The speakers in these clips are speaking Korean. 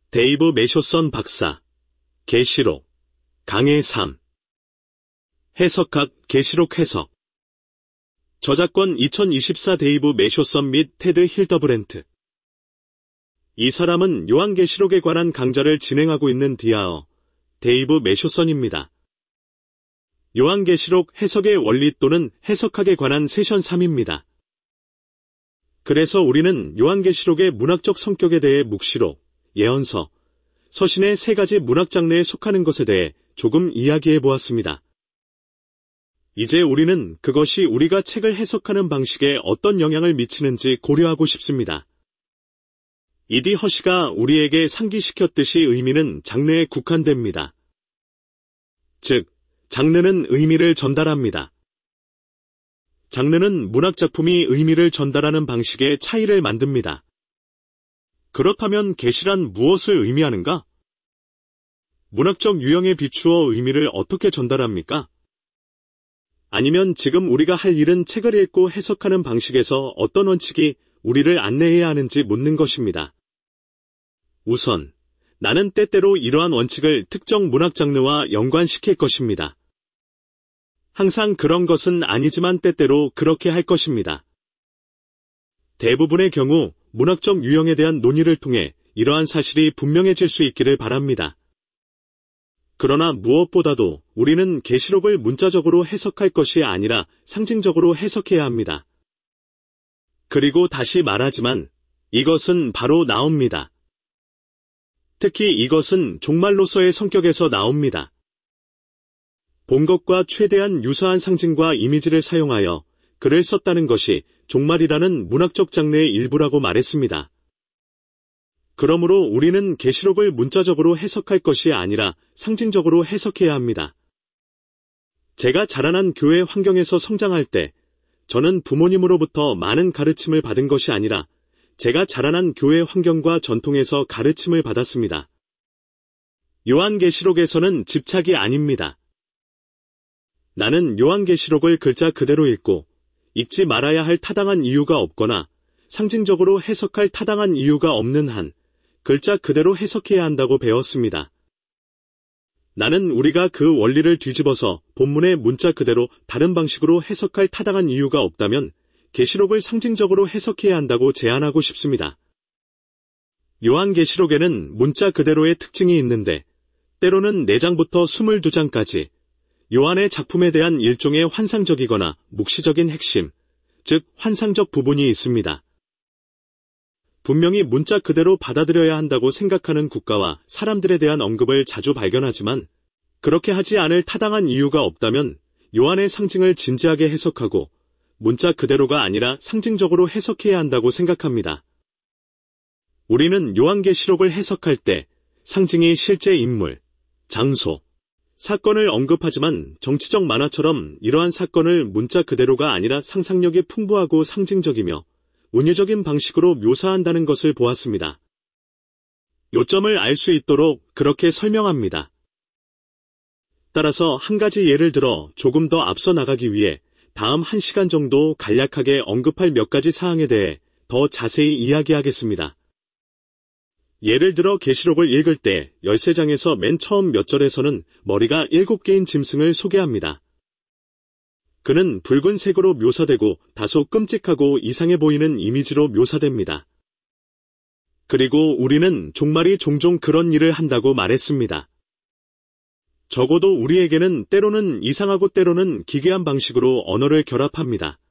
데이브 매쇼선 박사, 계시록, 강의 3. 해석학, 계시록 해석. 저작권 2024 데이브 매쇼선 및 테드 힐더브랜트. 이 사람은 요한계시록에 관한 강좌를 진행하고 있는 디아어, 데이브 매쇼선입니다. 요한계시록 해석의 원리 또는 해석학에 관한 세션 3입니다. 그래서 우리는 요한계시록의 문학적 성격에 대해 묵시록, 예언서, 서신의 세 가지 문학 장르에 속하는 것에 대해 조금 이야기해 보았습니다. 이제 우리는 그것이 우리가 책을 해석하는 방식에 어떤 영향을 미치는지 고려하고 싶습니다. 이디 허시가 우리에게 상기시켰듯이 의미는 장르에 국한됩니다. 즉, 장르는 의미를 전달합니다. 장르는 문학작품이 의미를 전달하는 방식의 차이를 만듭니다. 그렇다면 계시란 무엇을 의미하는가? 문학적 유형에 비추어 의미를 어떻게 전달합니까? 아니면 지금 우리가 할 일은 책을 읽고 해석하는 방식에서 어떤 원칙이 우리를 안내해야 하는지 묻는 것입니다. 우선, 나는 때때로 이러한 원칙을 특정 문학 장르와 연관시킬 것입니다. 항상 그런 것은 아니지만 때때로 그렇게 할 것입니다. 대부분의 경우 문학적 유형에 대한 논의를 통해 이러한 사실이 분명해질 수 있기를 바랍니다. 그러나 무엇보다도 우리는 계시록을 문자적으로 해석할 것이 아니라 상징적으로 해석해야 합니다. 그리고 다시 말하지만 이것은 바로 나옵니다. 특히 이것은 종말로서의 성격에서 나옵니다. 본 것과 최대한 유사한 상징과 이미지를 사용하여 글을 썼다는 것이 종말이라는 문학적 장르의 일부라고 말했습니다. 그러므로 우리는 계시록을 문자적으로 해석할 것이 아니라 상징적으로 해석해야 합니다. 제가 자라난 교회 환경에서 성장할 때 저는 부모님으로부터 많은 가르침을 받은 것이 아니라 제가 자라난 교회 환경과 전통에서 가르침을 받았습니다. 요한계시록에서는 집착이 아닙니다. 나는 요한계시록을 글자 그대로 읽고 읽지 말아야 할 타당한 이유가 없거나 상징적으로 해석할 타당한 이유가 없는 한 글자 그대로 해석해야 한다고 배웠습니다. 나는 우리가 그 원리를 뒤집어서 본문의 문자 그대로 다른 방식으로 해석할 타당한 이유가 없다면 계시록을 상징적으로 해석해야 한다고 제안하고 싶습니다. 요한계시록에는 문자 그대로의 특징이 있는데 때로는 4장부터 22장까지 요한의 작품에 대한 일종의 환상적이거나 묵시적인 핵심, 즉 환상적 부분이 있습니다. 분명히 문자 그대로 받아들여야 한다고 생각하는 국가와 사람들에 대한 언급을 자주 발견하지만 그렇게 하지 않을 타당한 이유가 없다면 요한의 상징을 진지하게 해석하고 문자 그대로가 아니라 상징적으로 해석해야 한다고 생각합니다. 우리는 요한계시록을 해석할 때 상징이 실제 인물, 장소, 사건을 언급하지만 정치적 만화처럼 이러한 사건을 문자 그대로가 아니라 상상력이 풍부하고 상징적이며 운유적인 방식으로 묘사한다는 것을 보았습니다. 요점을 알 수 있도록 그렇게 설명합니다. 따라서 한 가지 예를 들어 조금 더 앞서 나가기 위해 다음 1시간 정도 간략하게 언급할 몇 가지 사항에 대해 더 자세히 이야기하겠습니다. 예를 들어 계시록을 읽을 때 13장에서 맨 처음 몇 절에서는 머리가 7개인 짐승을 소개합니다. 그는 붉은색으로 묘사되고 다소 끔찍하고 이상해 보이는 이미지로 묘사됩니다. 그리고 우리는 종말이 종종 그런 일을 한다고 말했습니다. 적어도 우리에게는 때로는 이상하고 때로는 기괴한 방식으로 언어를 결합합니다.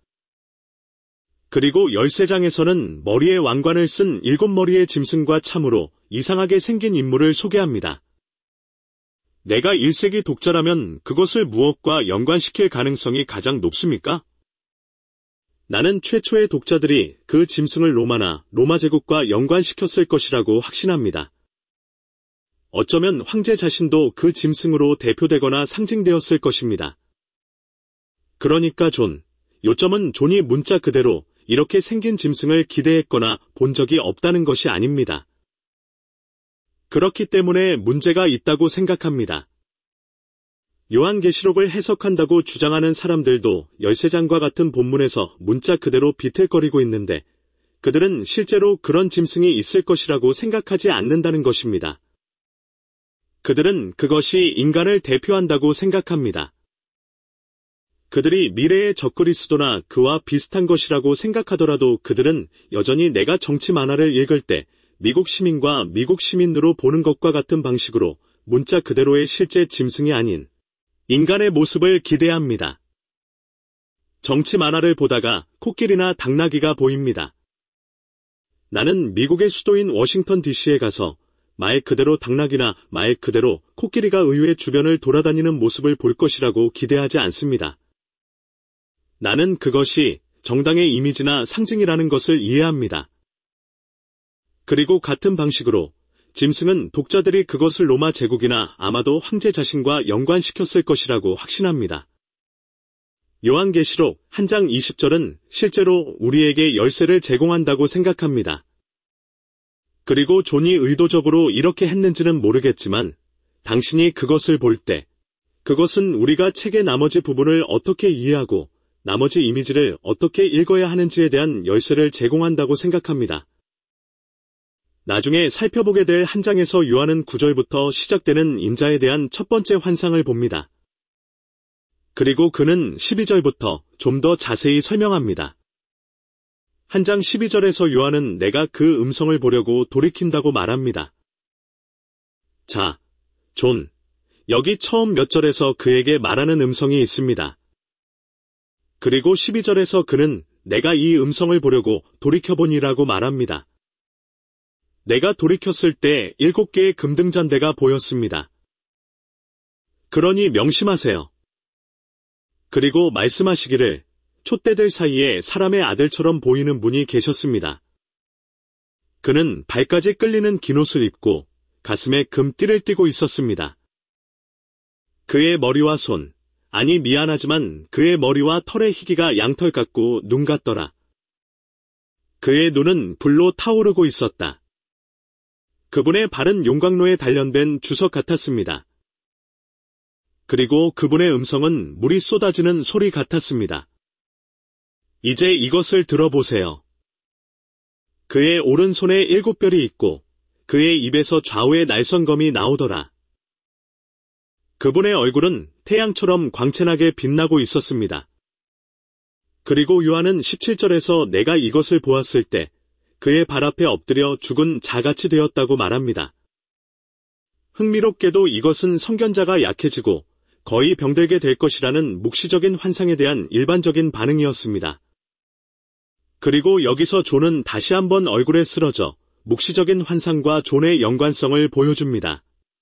그리고 13장에서는 머리에 왕관을 쓴 7머리의 짐승과 참으로 이상하게 생긴 인물을 소개합니다. 내가 1세기 독자라면 그것을 무엇과 연관시킬 가능성이 가장 높습니까? 나는 최초의 독자들이 그 짐승을 로마나 로마 제국과 연관시켰을 것이라고 확신합니다. 어쩌면 황제 자신도 그 짐승으로 대표되거나 상징되었을 것입니다. 그러니까 요점은 존이 문자 그대로 이렇게 생긴 짐승을 기대했거나 본 적이 없다는 것이 아닙니다. 그렇기 때문에 문제가 있다고 생각합니다. 요한계시록을 해석한다고 주장하는 사람들도 13장과 같은 본문에서 문자 그대로 비틀거리고 있는데 그들은 실제로 그런 짐승이 있을 것이라고 생각하지 않는다는 것입니다. 그들은 그것이 인간을 대표한다고 생각합니다. 그들이 미래의 적그리스도나 그와 비슷한 것이라고 생각하더라도 그들은 여전히 내가 정치 만화를 읽을 때 미국 시민과 미국 시민으로 보는 것과 같은 방식으로 문자 그대로의 실제 짐승이 아닌 인간의 모습을 기대합니다. 정치 만화를 보다가 코끼리나 당나귀가 보입니다. 나는 미국의 수도인 워싱턴 DC에 가서 말 그대로 당나귀나 말 그대로 코끼리가 의회 주변을 돌아다니는 모습을 볼 것이라고 기대하지 않습니다. 나는 그것이 정당의 이미지나 상징이라는 것을 이해합니다. 그리고 같은 방식으로 짐승은 독자들이 그것을 로마 제국이나 아마도 황제 자신과 연관시켰을 것이라고 확신합니다. 요한계시록 1장 20절은 실제로 우리에게 열쇠를 제공한다고 생각합니다. 그리고 존이 의도적으로 이렇게 했는지는 모르겠지만 당신이 그것을 볼 때 그것은 우리가 책의 나머지 부분을 어떻게 이해하고 나머지 이미지를 어떻게 읽어야 하는지에 대한 열쇠를 제공한다고 생각합니다. 나중에 살펴보게 될 한 장에서 요한은 9절부터 시작되는 인자에 대한 첫 번째 환상을 봅니다. 그리고 그는 12절부터 좀 더 자세히 설명합니다. 한 장 12절에서 요한은 내가 그 음성을 보려고 돌이킨다고 말합니다. 자, 존, 여기 처음 몇 절에서 그에게 말하는 음성이 있습니다. 그리고 12절에서 그는 내가 이 음성을 보려고 돌이켜보니라고 말합니다. 내가 돌이켰을 때 7개의 금등잔대가 보였습니다. 그러니 명심하세요. 그리고 말씀하시기를 촛대들 사이에 사람의 아들처럼 보이는 분이 계셨습니다. 그는 발까지 끌리는 긴 옷을 입고 가슴에 금띠를 띠고 있었습니다. 그의 머리와 손, 아니 미안하지만 그의 머리와 털의 희기가 양털 같고 눈 같더라. 그의 눈은 불로 타오르고 있었다. 그분의 발은 용광로에 단련된 주석 같았습니다. 그리고 그분의 음성은 물이 쏟아지는 소리 같았습니다. 이제 이것을 들어보세요. 그의 오른손에 7별이 있고 그의 입에서 좌우의 날선검이 나오더라. 그분의 얼굴은 태양처럼 광채나게 빛나고 있었습니다. 그리고 요한은 17절에서 내가 이것을 보았을 때 그의 발 앞에 엎드려 죽은 자같이 되었다고 말합니다. 흥미롭게도 이것은 성견자가 약해지고 거의 병들게 될 것이라는 묵시적인 환상에 대한 일반적인 반응이었습니다. 그리고 여기서 존은 다시 한번 얼굴에 쓰러져 묵시적인 환상과 존의 연관성을 보여줍니다.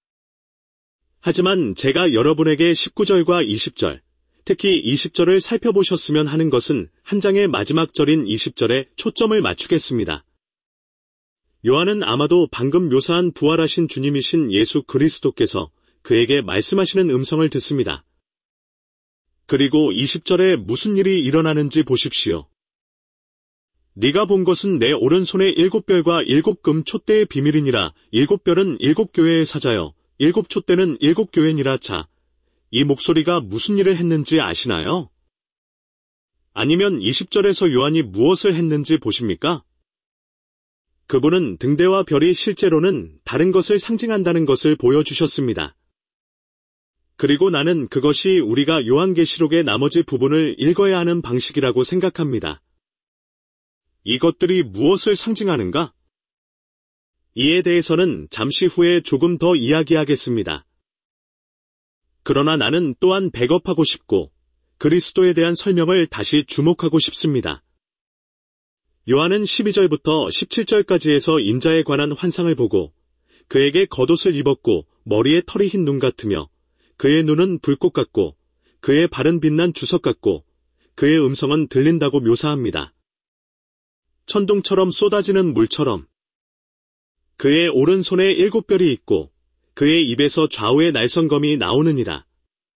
하지만 제가 여러분에게 19절과 20절, 특히 20절을 살펴보셨으면 하는 것은 한 장의 마지막 절인 20절에 초점을 맞추겠습니다. 요한은 아마도 방금 묘사한 부활하신 주님이신 예수 그리스도께서 그에게 말씀하시는 음성을 듣습니다. 그리고 20절에 무슨 일이 일어나는지 보십시오. 네가 본 것은 내 오른손에 7별과 7금 촛대의 비밀이니라. 7별은 7교회의 사자여 7촛대는 7교회니라. 자, 이 목소리가 무슨 일을 했는지 아시나요? 아니면 20절에서 요한이 무엇을 했는지 보십니까? 그분은 등대와 별이 실제로는 다른 것을 상징한다는 것을 보여주셨습니다. 그리고 나는 그것이 우리가 요한계시록의 나머지 부분을 읽어야 하는 방식이라고 생각합니다. 이것들이 무엇을 상징하는가? 이에 대해서는 잠시 후에 조금 더 이야기하겠습니다. 그러나 나는 또한 백업하고 싶고 그리스도에 대한 설명을 다시 주목하고 싶습니다. 요한은 12절부터 17절까지에서 인자에 관한 환상을 보고 그에게 겉옷을 입었고 머리에 털이 흰 눈 같으며 그의 눈은 불꽃 같고 그의 발은 빛난 주석 같고 그의 음성은 들린다고 묘사합니다. 천둥처럼 쏟아지는 물처럼 그의 오른손에 7별이 있고 그의 입에서 좌우의 날선검이 나오느니라.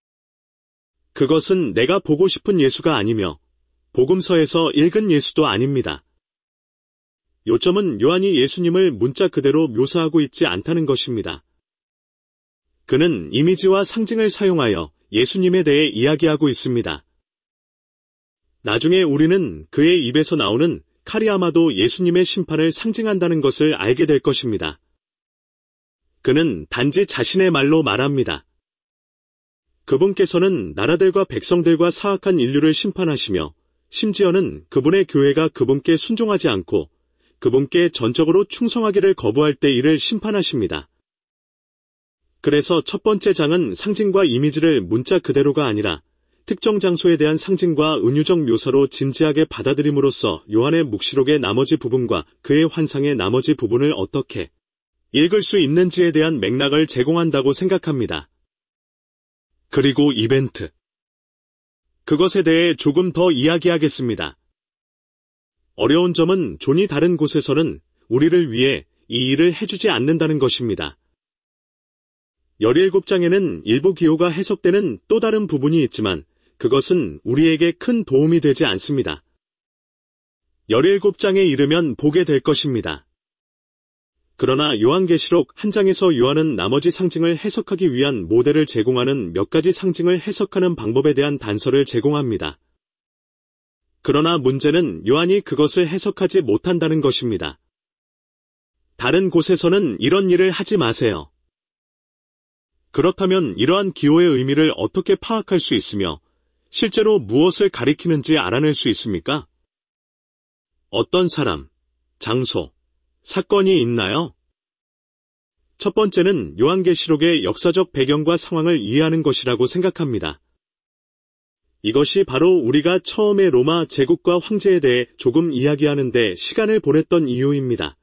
그것은 내가 보고 싶은 예수가 아니며 복음서에서 읽은 예수도 아닙니다. 요점은 요한이 예수님을 문자 그대로 묘사하고 있지 않다는 것입니다. 그는 이미지와 상징을 사용하여 예수님에 대해 이야기하고 있습니다. 나중에 우리는 그의 입에서 나오는 칼이 아마도 예수님의 심판을 상징한다는 것을 알게 될 것입니다. 그는 단지 자신의 말로 말합니다. 그분께서는 나라들과 백성들과 사악한 인류를 심판하시며 심지어는 그분의 교회가 그분께 순종하지 않고 그분께 전적으로 충성하기를 거부할 때 이를 심판하십니다. 그래서 첫 번째 장은 상징과 이미지를 문자 그대로가 아니라 특정 장소에 대한 상징과 은유적 묘사로 진지하게 받아들임으로써 요한의 묵시록의 나머지 부분과 그의 환상의 나머지 부분을 어떻게 읽을 수 있는지에 대한 맥락을 제공한다고 생각합니다. 그리고 이벤트. 그것에 대해 조금 더 이야기하겠습니다. 어려운 점은 존이 다른 곳에서는 우리를 위해 이 일을 해주지 않는다는 것입니다. 17장에는 일부 기호가 해석되는 또 다른 부분이 있지만 그것은 우리에게 큰 도움이 되지 않습니다. 17장에 이르면 보게 될 것입니다. 그러나 요한계시록 한 장에서 요한은 나머지 상징을 해석하기 위한 모델을 제공하는 몇 가지 상징을 해석하는 방법에 대한 단서를 제공합니다. 그러나 문제는 요한이 그것을 해석하지 못한다는 것입니다. 다른 곳에서는 이런 일을 하지 마세요. 그렇다면 이러한 기호의 의미를 어떻게 파악할 수 있으며 실제로 무엇을 가리키는지 알아낼 수 있습니까? 어떤 사람, 장소, 사건이 있나요? 첫 번째는 요한계시록의 역사적 배경과 상황을 이해하는 것이라고 생각합니다. 이것이 바로 우리가 처음에 로마 제국과 황제에 대해 조금 이야기하는데 시간을 보냈던 이유입니다.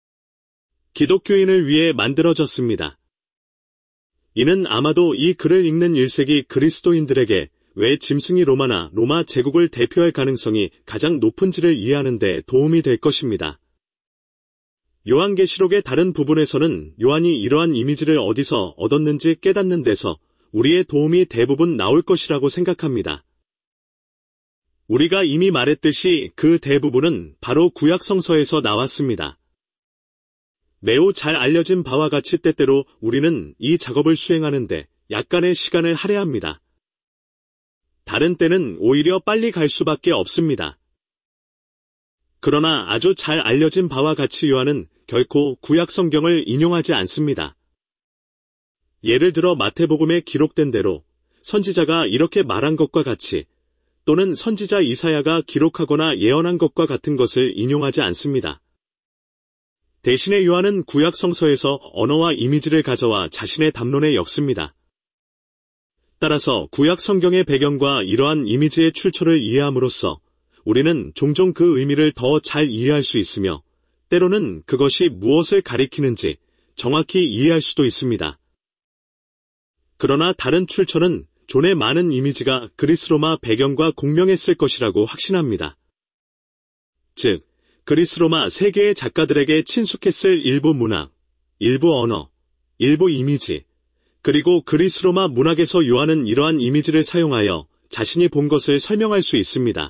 기독교인을 위해 만들어졌습니다. 이는 아마도 이 글을 읽는 1세기 그리스도인들에게 왜 짐승이 로마나 로마 제국을 대표할 가능성이 가장 높은지를 이해하는 데 도움이 될 것입니다. 요한계시록의 다른 부분에서는 요한이 이러한 이미지를 어디서 얻었는지 깨닫는 데서 우리의 도움이 대부분 나올 것이라고 생각합니다. 우리가 이미 말했듯이 그 대부분은 바로 구약 성서에서 나왔습니다. 매우 잘 알려진 바와 같이 때때로 우리는 이 작업을 수행하는데 약간의 시간을 할애합니다. 다른 때는 오히려 빨리 갈 수밖에 없습니다. 그러나 아주 잘 알려진 바와 같이 요한은 결코 구약 성경을 인용하지 않습니다. 예를 들어 마태복음에 기록된 대로 선지자가 이렇게 말한 것과 같이 또는 선지자 이사야가 기록하거나 예언한 것과 같은 것을 인용하지 않습니다. 대신에 요한은 구약 성서에서 언어와 이미지를 가져와 자신의 담론에 엮습니다. 따라서 구약 성경의 배경과 이러한 이미지의 출처를 이해함으로써 우리는 종종 그 의미를 더 잘 이해할 수 있으며 때로는 그것이 무엇을 가리키는지 정확히 이해할 수도 있습니다. 그러나 다른 출처는 존의 많은 이미지가 그리스로마 배경과 공명했을 것이라고 확신합니다. 즉, 그리스로마 세계의 작가들에게 친숙했을 일부 문학, 일부 언어, 일부 이미지, 그리고 그리스로마 문학에서 요한은 이러한 이미지를 사용하여 자신이 본 것을 설명할 수 있습니다.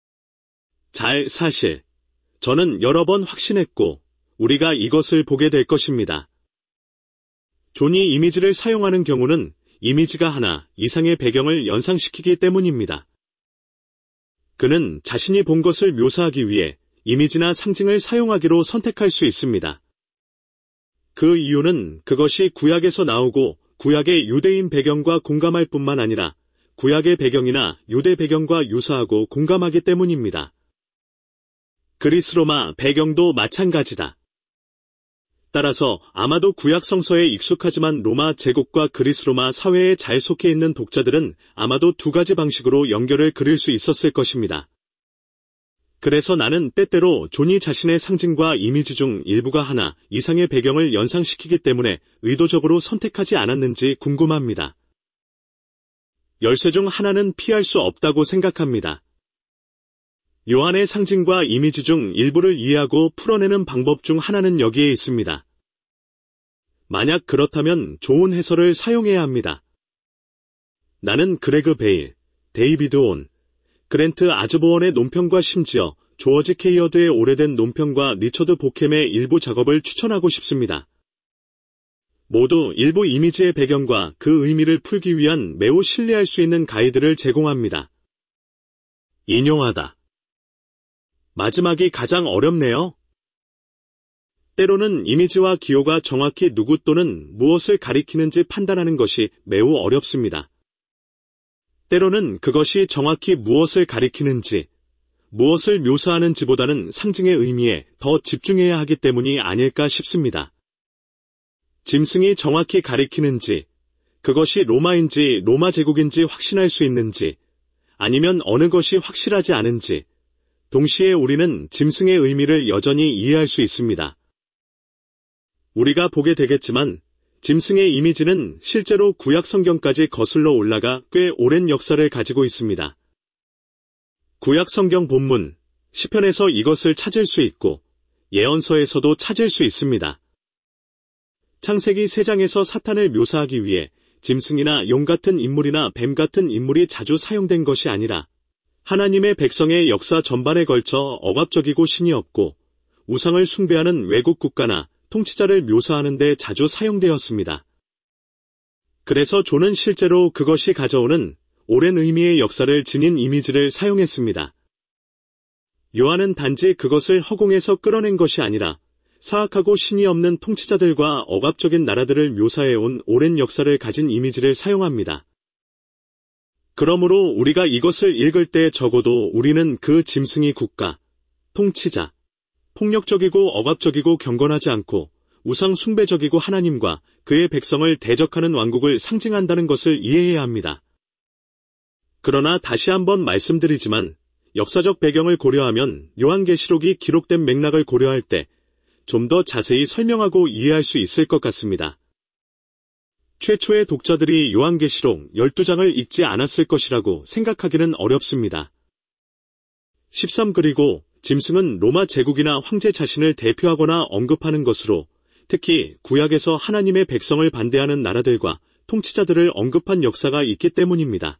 사실, 저는 여러 번 확신했고 우리가 이것을 보게 될 것입니다. 존이 이미지를 사용하는 경우는 이미지가 하나 이상의 배경을 연상시키기 때문입니다. 그는 자신이 본 것을 묘사하기 위해 이미지나 상징을 사용하기로 선택할 수 있습니다. 그 이유는 그것이 구약에서 나오고 구약의 유대인 배경과 공감할 뿐만 아니라 구약의 배경이나 유대 배경과 유사하고 공감하기 때문입니다. 그리스로마 배경도 마찬가지다. 따라서 아마도 구약 성서에 익숙하지만 로마 제국과 그리스로마 사회에 잘 속해 있는 독자들은 아마도 두 가지 방식으로 연결을 그릴 수 있었을 것입니다. 그래서 나는 때때로 존이 자신의 상징과 이미지 중 일부가 하나 이상의 배경을 연상시키기 때문에 의도적으로 선택하지 않았는지 궁금합니다. 열쇠 중 하나는 피할 수 없다고 생각합니다. 요한의 상징과 이미지 중 일부를 이해하고 풀어내는 방법 중 하나는 여기에 있습니다. 만약 그렇다면 좋은 해설을 사용해야 합니다. 나는 그레그 베일, 데이비드 온, 그랜트 아즈보원의 논평과 심지어 조어지 케이어드의 오래된 논평과 리처드 보켐의 일부 작업을 추천하고 싶습니다. 모두 일부 이미지의 배경과 그 의미를 풀기 위한 매우 신뢰할 수 있는 가이드를 제공합니다. 인용하다. 마지막이 가장 어렵네요. 때로는 이미지와 기호가 정확히 누구 또는 무엇을 가리키는지 판단하는 것이 매우 어렵습니다. 때로는 그것이 정확히 무엇을 가리키는지, 무엇을 묘사하는지보다는 상징의 의미에 더 집중해야 하기 때문이 아닐까 싶습니다. 짐승이 정확히 가리키는지, 그것이 로마인지 로마 제국인지 확신할 수 있는지, 아니면 어느 것이 확실하지 않은지, 동시에 우리는 짐승의 의미를 여전히 이해할 수 있습니다. 우리가 보게 되겠지만 짐승의 이미지는 실제로 구약 성경까지 거슬러 올라가 꽤 오랜 역사를 가지고 있습니다. 구약 성경 본문, 시편에서 이것을 찾을 수 있고 예언서에서도 찾을 수 있습니다. 창세기 3장에서 사탄을 묘사하기 위해 짐승이나 용 같은 인물이나 뱀 같은 인물이 자주 사용된 것이 아니라 하나님의 백성의 역사 전반에 걸쳐 억압적이고 신이 없고 우상을 숭배하는 외국 국가나 통치자를 묘사하는 데 자주 사용되었습니다. 그래서 존은 실제로 그것이 가져오는 오랜 의미의 역사를 지닌 이미지를 사용했습니다. 요한은 단지 그것을 허공에서 끌어낸 것이 아니라 사악하고 신이 없는 통치자들과 억압적인 나라들을 묘사해온 오랜 역사를 가진 이미지를 사용합니다. 그러므로 우리가 이것을 읽을 때 적어도 우리는 그 짐승이 국가, 통치자, 폭력적이고 억압적이고 경건하지 않고 우상 숭배적이고 하나님과 그의 백성을 대적하는 왕국을 상징한다는 것을 이해해야 합니다. 그러나 다시 한번 말씀드리지만 역사적 배경을 고려하면 요한계시록이 기록된 맥락을 고려할 때 좀 더 자세히 설명하고 이해할 수 있을 것 같습니다. 최초의 독자들이 요한계시록 12장을 읽지 않았을 것이라고 생각하기는 어렵습니다. 13 그리고 짐승은 로마 제국이나 황제 자신을 대표하거나 언급하는 것으로 특히 구약에서 하나님의 백성을 반대하는 나라들과 통치자들을 언급한 역사가 있기 때문입니다.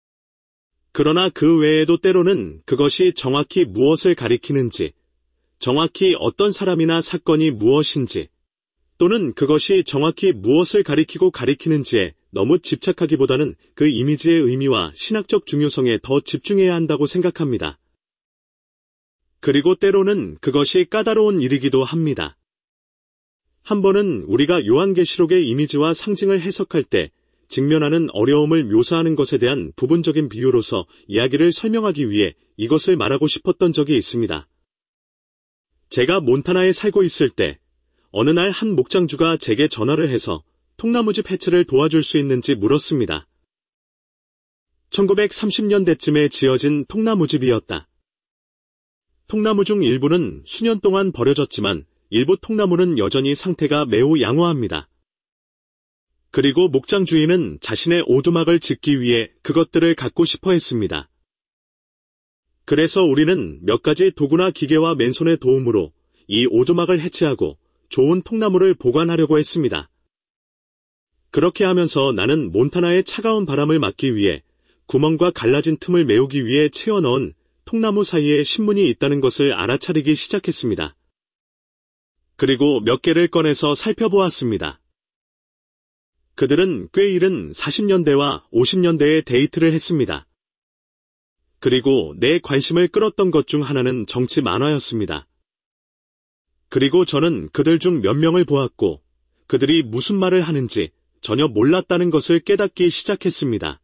그러나 그 외에도 때로는 그것이 정확히 무엇을 가리키는지, 정확히 어떤 사람이나 사건이 무엇인지, 또는 그것이 정확히 무엇을 가리키고 가리키는지에 너무 집착하기보다는 그 이미지의 의미와 신학적 중요성에 더 집중해야 한다고 생각합니다. 그리고 때로는 그것이 까다로운 일이기도 합니다. 한 번은 우리가 요한계시록의 이미지와 상징을 해석할 때 직면하는 어려움을 묘사하는 것에 대한 부분적인 비유로서 이야기를 설명하기 위해 이것을 말하고 싶었던 적이 있습니다. 제가 몬타나에 살고 있을 때 어느 날 한 목장주가 제게 전화를 해서 통나무집 해체를 도와줄 수 있는지 물었습니다. 1930년대쯤에 지어진 통나무집이었다. 통나무 중 일부는 수년 동안 버려졌지만 일부 통나무는 여전히 상태가 매우 양호합니다. 그리고 목장 주인은 자신의 오두막을 짓기 위해 그것들을 갖고 싶어 했습니다. 그래서 우리는 몇 가지 도구나 기계와 맨손의 도움으로 이 오두막을 해체하고 좋은 통나무를 보관하려고 했습니다. 그렇게 하면서 나는 몬타나의 차가운 바람을 막기 위해 구멍과 갈라진 틈을 메우기 위해 채워 넣은 통나무 사이에 신문이 있다는 것을 알아차리기 시작했습니다. 그리고 몇 개를 꺼내서 살펴보았습니다. 그들은 꽤 이른 40년대와 50년대에 데이트를 했습니다. 그리고 내 관심을 끌었던 것 중 하나는 정치 만화였습니다. 그리고 저는 그들 중 몇 명을 보았고 그들이 무슨 말을 하는지 전혀 몰랐다는 것을 깨닫기 시작했습니다.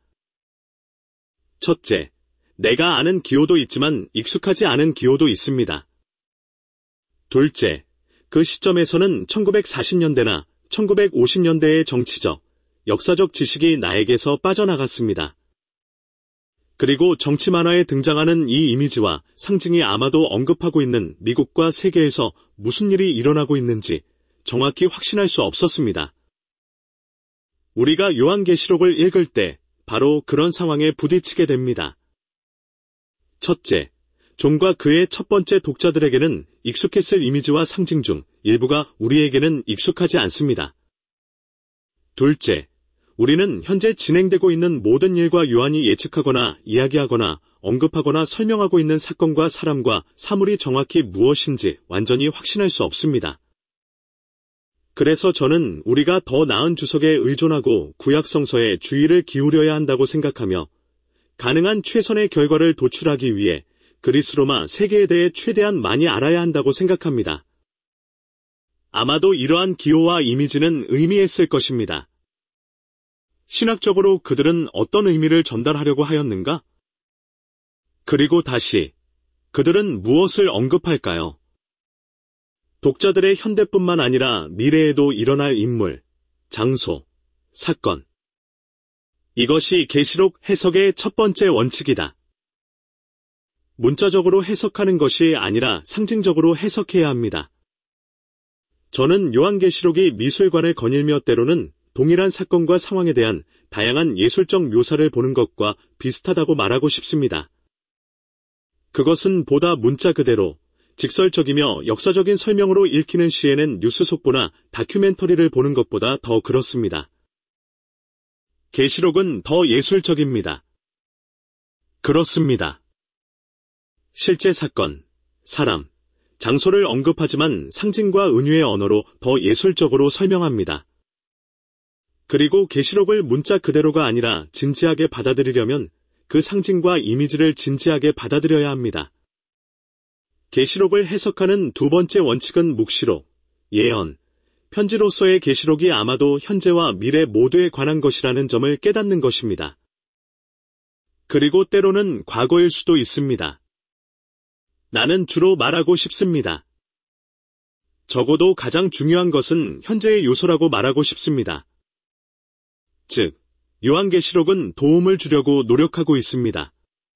첫째, 내가 아는 기호도 있지만 익숙하지 않은 기호도 있습니다. 둘째, 그 시점에서는 1940년대나 1950년대의 정치적, 역사적 지식이 나에게서 빠져나갔습니다. 그리고 정치 만화에 등장하는 이 이미지와 상징이 아마도 언급하고 있는 미국과 세계에서 무슨 일이 일어나고 있는지 정확히 확신할 수 없었습니다. 우리가 요한계시록을 읽을 때 바로 그런 상황에 부딪히게 됩니다. 첫째, 존과 그의 첫 번째 독자들에게는 익숙했을 이미지와 상징 중 일부가 우리에게는 익숙하지 않습니다. 둘째, 우리는 현재 진행되고 있는 모든 일과 요한이 예측하거나 이야기하거나 언급하거나 설명하고 있는 사건과 사람과 사물이 정확히 무엇인지 완전히 확신할 수 없습니다. 그래서 저는 우리가 더 나은 주석에 의존하고 구약 성서에 주의를 기울여야 한다고 생각하며 가능한 최선의 결과를 도출하기 위해 그리스 로마 세계에 대해 최대한 많이 알아야 한다고 생각합니다. 아마도 이러한 기호와 이미지는 의미했을 것입니다. 신학적으로 그들은 어떤 의미를 전달하려고 하였는가? 그리고 다시, 그들은 무엇을 언급할까요? 독자들의 현대뿐만 아니라 미래에도 일어날 인물, 장소, 사건. 이것이 계시록 해석의 첫 번째 원칙이다. 문자적으로 해석하는 것이 아니라 상징적으로 해석해야 합니다. 저는 요한계시록이 미술관을 거닐며 때로는 동일한 사건과 상황에 대한 다양한 예술적 묘사를 보는 것과 비슷하다고 말하고 싶습니다. 그것은 보다 문자 그대로 직설적이며 역사적인 설명으로 읽히는 CNN 뉴스 속보나 다큐멘터리를 보는 것보다 더 그렇습니다. 계시록은 더 예술적입니다. 그렇습니다. 실제 사건, 사람, 장소를 언급하지만 상징과 은유의 언어로 더 예술적으로 설명합니다. 그리고 계시록을 문자 그대로가 아니라 진지하게 받아들이려면 그 상징과 이미지를 진지하게 받아들여야 합니다. 계시록을 해석하는 두 번째 원칙은 묵시록, 예언, 편지로서의 계시록이 아마도 현재와 미래 모두에 관한 것이라는 점을 깨닫는 것입니다. 그리고 때로는 과거일 수도 있습니다. 나는 주로 말하고 싶습니다. 적어도 가장 중요한 것은 현재의 요소라고 말하고 싶습니다. 즉, 요한계시록은 도움을 주려고 노력하고 있습니다.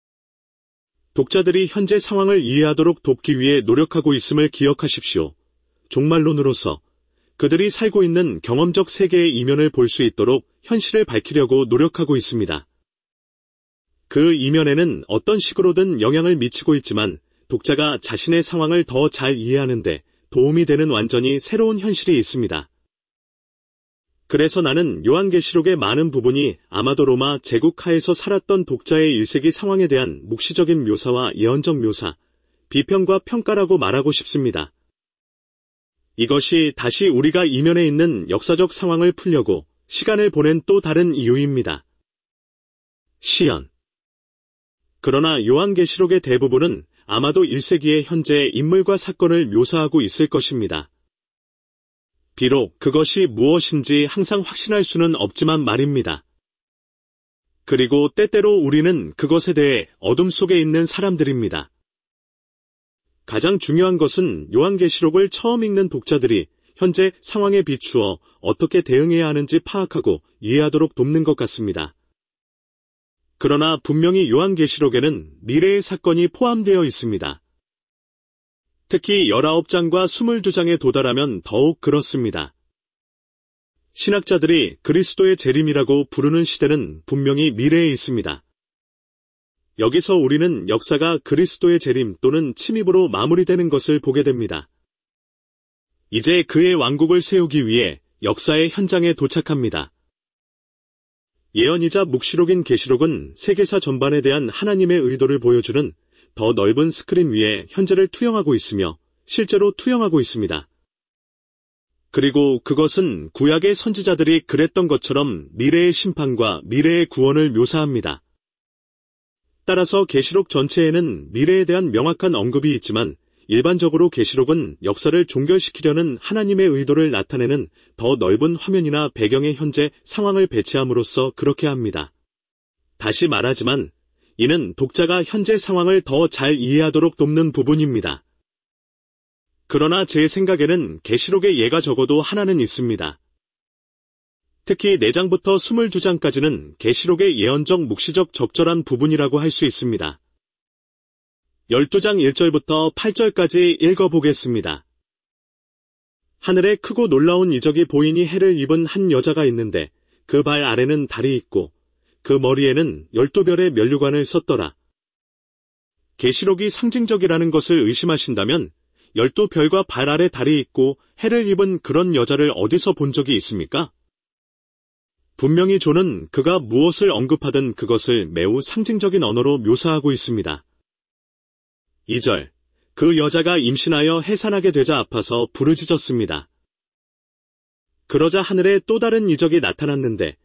독자들이 현재 상황을 이해하도록 돕기 위해 노력하고 있음을 기억하십시오. 종말론으로서 그들이 살고 있는 경험적 세계의 이면을 볼 수 있도록 현실을 밝히려고 노력하고 있습니다. 그 이면에는 어떤 식으로든 영향을 미치고 있지만 독자가 자신의 상황을 더 잘 이해하는데 도움이 되는 완전히 새로운 현실이 있습니다. 그래서 나는 요한계시록의 많은 부분이 아마도 로마 제국 하에서 살았던 독자의 1세기 상황에 대한 묵시적인 묘사와 예언적 묘사, 비평과 평가라고 말하고 싶습니다. 이것이 다시 우리가 이면에 있는 역사적 상황을 풀려고 시간을 보낸 또 다른 이유입니다. 시연. 그러나 요한계시록의 대부분은 아마도 1세기의 현재의 인물과 사건을 묘사하고 있을 것입니다. 비록 그것이 무엇인지 항상 확신할 수는 없지만 말입니다. 그리고 때때로 우리는 그것에 대해 어둠 속에 있는 사람들입니다. 가장 중요한 것은 요한계시록을 처음 읽는 독자들이 현재 상황에 비추어 어떻게 대응해야 하는지 파악하고 이해하도록 돕는 것 같습니다. 그러나 분명히 요한계시록에는 미래의 사건이 포함되어 있습니다. 특히 19장과 22장에 도달하면 더욱 그렇습니다. 신학자들이 그리스도의 재림이라고 부르는 시대는 분명히 미래에 있습니다. 여기서 우리는 역사가 그리스도의 재림 또는 침입으로 마무리되는 것을 보게 됩니다. 이제 그의 왕국을 세우기 위해 역사의 현장에 도착합니다. 예언이자 묵시록인 계시록은 세계사 전반에 대한 하나님의 의도를 보여주는 더 넓은 스크린 위에 현재를 투영하고 있으며 실제로 투영하고 있습니다. 그리고 그것은 구약의 선지자들이 그랬던 것처럼 미래의 심판과 미래의 구원을 묘사합니다. 따라서 계시록 전체에는 미래에 대한 명확한 언급이 있지만 일반적으로 계시록은 역사를 종결시키려는 하나님의 의도를 나타내는 더 넓은 화면이나 배경의 현재 상황을 배치함으로써 그렇게 합니다. 다시 말하지만 이는 독자가 현재 상황을 더 잘 이해하도록 돕는 부분입니다. 그러나 제 생각에는 계시록의 예가 적어도 하나는 있습니다. 특히 4장부터 22장까지는 계시록의 예언적 묵시적 적절한 부분이라고 할 수 있습니다. 12장 1절부터 8절까지 읽어보겠습니다. 하늘에 크고 놀라운 이적이 보이니 해를 입은 한 여자가 있는데 그 발 아래는 달이 있고 그 머리에는 12별의 면류관을 썼더라. 계시록이 상징적이라는 것을 의심하신다면 12별과 발 아래 달이 있고 해를 입은 그런 여자를 어디서 본 적이 있습니까? 분명히 존은 그가 무엇을 언급하든 그것을 매우 상징적인 언어로 묘사하고 있습니다. 2절, 그 여자가 임신하여 해산하게 되자 아파서 부르짖었습니다. 그러자 하늘에 또 다른 이적이 나타났는데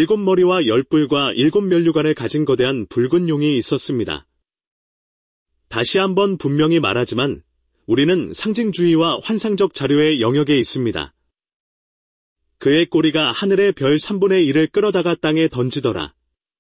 7머리와 10뿔과 7면류관을 가진 거대한 붉은 용이 있었습니다. 다시 한번 분명히 말하지만 우리는 상징주의와 환상적 자료의 영역에 있습니다. 그의 꼬리가 하늘의 별 3분의 1을 끌어다가 땅에 던지더라.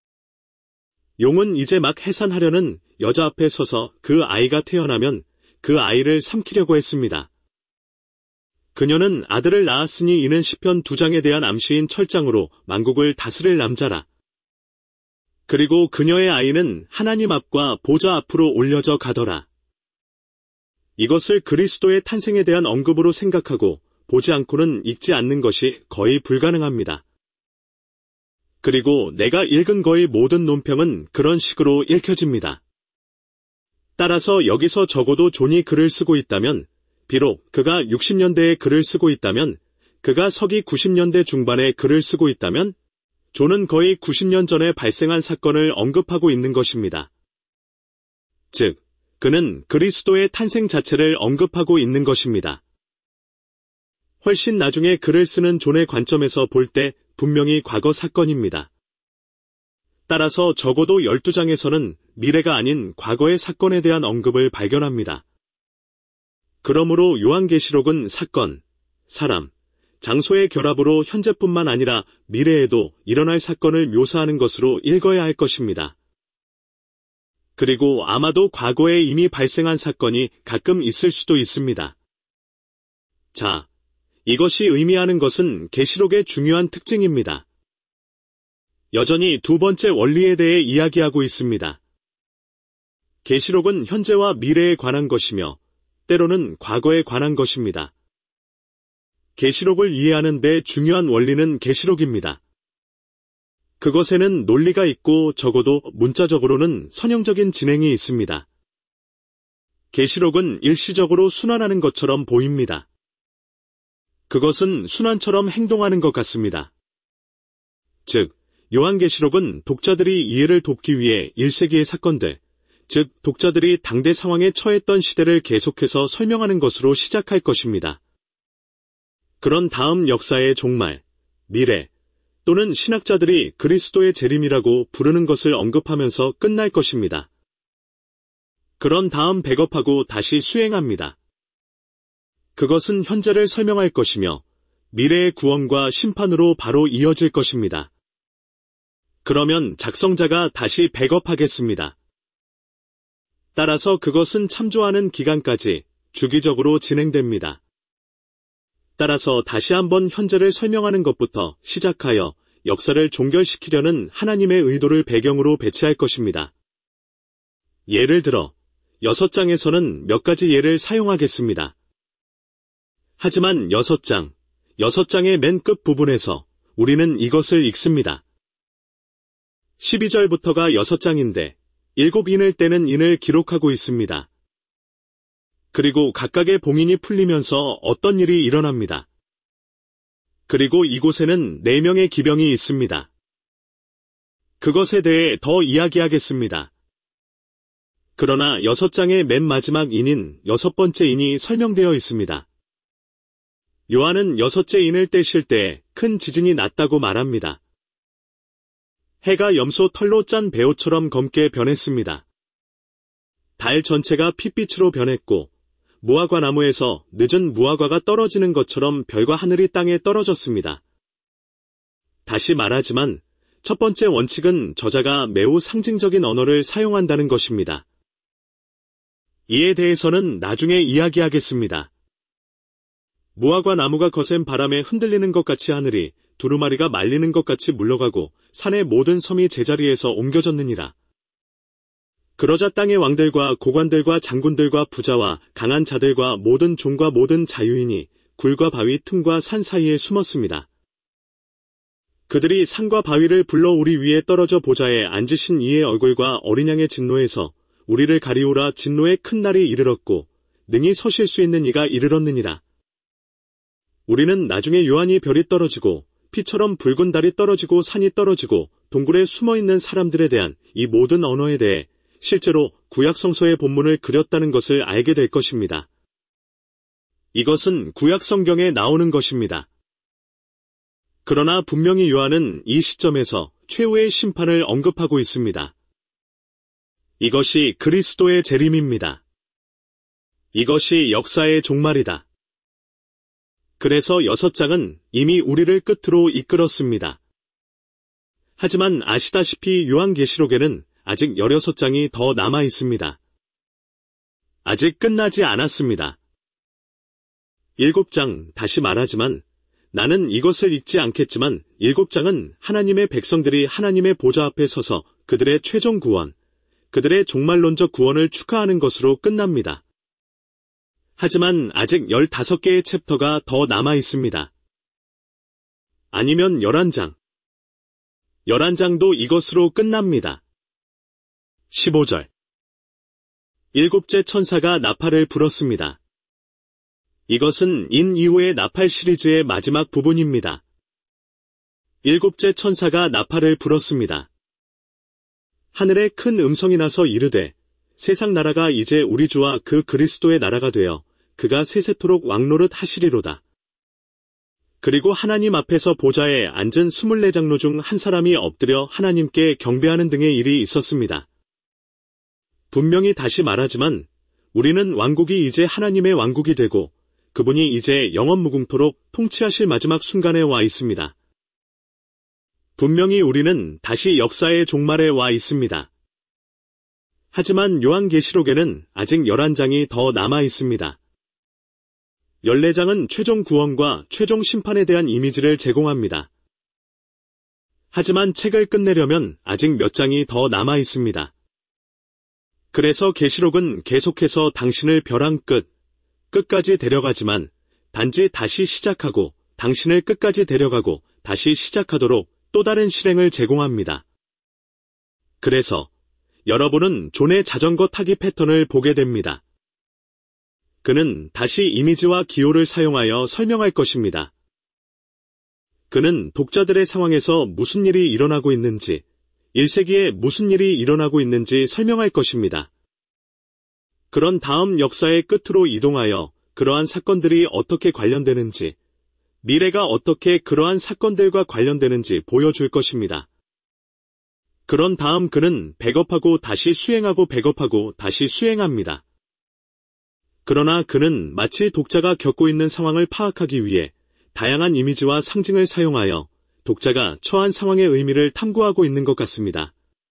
용은 이제 막 해산하려는 여자 앞에 서서 그 아이가 태어나면 그 아이를 삼키려고 했습니다. 그녀는 아들을 낳았으니 이는 시편 2장에 대한 암시인 철장으로 만국을 다스릴 남자라. 그리고 그녀의 아이는 하나님 앞과 보좌 앞으로 올려져 가더라. 이것을 그리스도의 탄생에 대한 언급으로 생각하고 보지 않고는 읽지 않는 것이 거의 불가능합니다. 그리고 내가 읽은 거의 모든 논평은 그런 식으로 읽혀집니다. 따라서 여기서 적어도 존이 글을 쓰고 있다면, 비록 그가 60년대에 글을 쓰고 있다면, 그가 서기 90년대 중반에 글을 쓰고 있다면, 존은 거의 90년 전에 발생한 사건을 언급하고 있는 것입니다. 즉, 그는 그리스도의 탄생 자체를 언급하고 있는 것입니다. 훨씬 나중에 글을 쓰는 존의 관점에서 볼 때 분명히 과거 사건입니다. 따라서 적어도 12장에서는 미래가 아닌 과거의 사건에 대한 언급을 발견합니다. 그러므로 요한계시록은 사건, 사람, 장소의 결합으로 현재뿐만 아니라 미래에도 일어날 사건을 묘사하는 것으로 읽어야 할 것입니다. 그리고 아마도 과거에 이미 발생한 사건이 가끔 있을 수도 있습니다. 자, 이것이 의미하는 것은 계시록의 중요한 특징입니다. 여전히 두 번째 원리에 대해 이야기하고 있습니다. 계시록은 현재와 미래에 관한 것이며 때로는 과거에 관한 것입니다. 계시록을 이해하는 데 중요한 원리는 계시록입니다. 그것에는 논리가 있고 적어도 문자적으로는 선형적인 진행이 있습니다. 계시록은 일시적으로 순환하는 것처럼 보입니다. 그것은 순환처럼 행동하는 것 같습니다. 즉, 요한계시록은 독자들이 이해를 돕기 위해 1세기의 사건들, 즉 독자들이 당대 상황에 처했던 시대를 계속해서 설명하는 것으로 시작할 것입니다. 그런 다음 역사의 종말, 미래, 또는 신학자들이 그리스도의 재림이라고 부르는 것을 언급하면서 끝날 것입니다. 그런 다음 백업하고 다시 수행합니다. 그것은 현재를 설명할 것이며 미래의 구원과 심판으로 바로 이어질 것입니다. 그러면 작성자가 다시 백업하겠습니다. 따라서 그것은 참조하는 기간까지 주기적으로 진행됩니다. 따라서 다시 한번 현재를 설명하는 것부터 시작하여 역사를 종결시키려는 하나님의 의도를 배경으로 배치할 것입니다. 예를 들어 6장에서는 몇 가지 예를 사용하겠습니다. 하지만 6장의 맨 끝 부분에서 우리는 이것을 읽습니다. 12절부터가 6장인데 7인을 떼는 인을 기록하고 있습니다. 그리고 각각의 봉인이 풀리면서 어떤 일이 일어납니다. 그리고 이곳에는 4명의 기병이 있습니다. 그것에 대해 더 이야기하겠습니다. 그러나 6장의 맨 마지막 인인 6번째 인이 설명되어 있습니다. 요한은 6째 인을 떼실 때 큰 지진이 났다고 말합니다. 해가 염소 털로 짠 배옷처럼 검게 변했습니다. 달 전체가 핏빛으로 변했고 무화과 나무에서 늦은 무화과가 떨어지는 것처럼 별과 하늘이 땅에 떨어졌습니다. 다시 말하지만 첫 번째 원칙은 저자가 매우 상징적인 언어를 사용한다는 것입니다. 이에 대해서는 나중에 이야기하겠습니다. 무화과 나무가 거센 바람에 흔들리는 것 같이 하늘이 두루마리가 말리는 것 같이 물러가고 산의 모든 섬이 제자리에서 옮겨졌느니라. 그러자 땅의 왕들과 고관들과 장군들과 부자와 강한 자들과 모든 종과 모든 자유인이 굴과 바위 틈과 산 사이에 숨었습니다. 그들이 산과 바위를 불러 우리 위에 떨어져 보좌에 앉으신 이의 얼굴과 어린 양의 진노에서 우리를 가리우라. 진노의 큰 날이 이르렀고 능히 서실 수 있는 이가 이르렀느니라. 우리는 나중에 요한이 별이 떨어지고 피처럼 붉은 달이 떨어지고 산이 떨어지고 동굴에 숨어있는 사람들에 대한 이 모든 언어에 대해 실제로 구약 성서의 본문을 그렸다는 것을 알게 될 것입니다. 이것은 구약 성경에 나오는 것입니다. 그러나 분명히 요한은 이 시점에서 최후의 심판을 언급하고 있습니다. 이것이 그리스도의 재림입니다. 이것이 역사의 종말이다. 그래서 6장은 이미 우리를 끝으로 이끌었습니다. 하지만 아시다시피 요한계시록에는 아직 16장이 더 남아 있습니다. 아직 끝나지 않았습니다. 7장, 다시 말하지만 나는 이것을 읽지 않겠지만 7장은 하나님의 백성들이 하나님의 보좌 앞에 서서 그들의 최종 구원, 그들의 종말론적 구원을 축하하는 것으로 끝납니다. 하지만 아직 15개의 챕터가 더 남아 있습니다. 아니면 11장. 11장도 이것으로 끝납니다. 15절. 일곱째 천사가 나팔을 불었습니다. 이것은 인 이후의 나팔 시리즈의 마지막 부분입니다. 일곱째 천사가 나팔을 불었습니다. 하늘에 큰 음성이 나서 이르되 세상 나라가 이제 우리 주와 그 그리스도의 나라가 되어 그가 세세토록 왕노릇 하시리로다. 그리고 하나님 앞에서 보좌에 앉은 24장로 중 한 사람이 엎드려 하나님께 경배하는 등의 일이 있었습니다. 분명히 다시 말하지만 우리는 왕국이 이제 하나님의 왕국이 되고 그분이 이제 영원무궁토록 통치하실 마지막 순간에 와 있습니다. 분명히 우리는 다시 역사의 종말에 와 있습니다. 하지만 요한계시록에는 아직 11장이 더 남아 있습니다. 14장은 최종 구원과 최종 심판에 대한 이미지를 제공합니다. 하지만 책을 끝내려면 아직 몇 장이 더 남아 있습니다. 그래서 계시록은 계속해서 당신을 벼랑 끝까지 데려가지만 단지 다시 시작하고 당신을 끝까지 데려가고 다시 시작하도록 또 다른 실행을 제공합니다. 그래서 여러분은 존의 자전거 타기 패턴을 보게 됩니다. 그는 다시 이미지와 기호를 사용하여 설명할 것입니다. 그는 독자들의 상황에서 무슨 일이 일어나고 있는지, 1세기에 무슨 일이 일어나고 있는지 설명할 것입니다. 그런 다음 역사의 끝으로 이동하여 그러한 사건들이 어떻게 관련되는지, 미래가 어떻게 그러한 사건들과 관련되는지 보여줄 것입니다. 그런 다음 그는 백업하고 다시 수행하고 백업하고 다시 수행합니다. 그러나 그는 마치 독자가 겪고 있는 상황을 파악하기 위해 다양한 이미지와 상징을 사용하여 독자가 처한 상황의 의미를 탐구하고 있는 것 같습니다.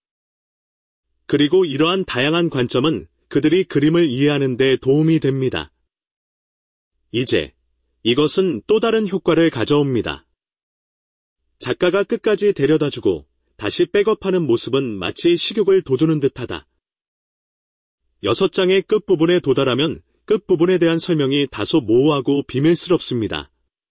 그리고 이러한 다양한 관점은 그들이 그림을 이해하는 데 도움이 됩니다. 이제 이것은 또 다른 효과를 가져옵니다. 작가가 끝까지 데려다주고 다시 백업하는 모습은 마치 식욕을 돋우는 듯하다. 6장의 끝부분에 도달하면 끝부분에 대한 설명이 다소 모호하고 비밀스럽습니다.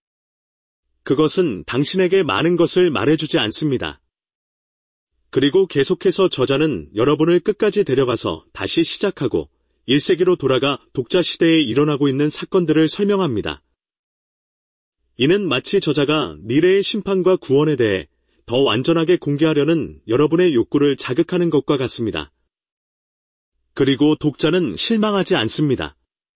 그것은 당신에게 많은 것을 말해주지 않습니다. 그리고 계속해서 저자는 여러분을 끝까지 데려가서 다시 시작하고 1세기로 돌아가 독자 시대에 일어나고 있는 사건들을 설명합니다. 이는 마치 저자가 미래의 심판과 구원에 대해 더 완전하게 공개하려는 여러분의 욕구를 자극하는 것과 같습니다. 그리고 독자는 실망하지 않습니다.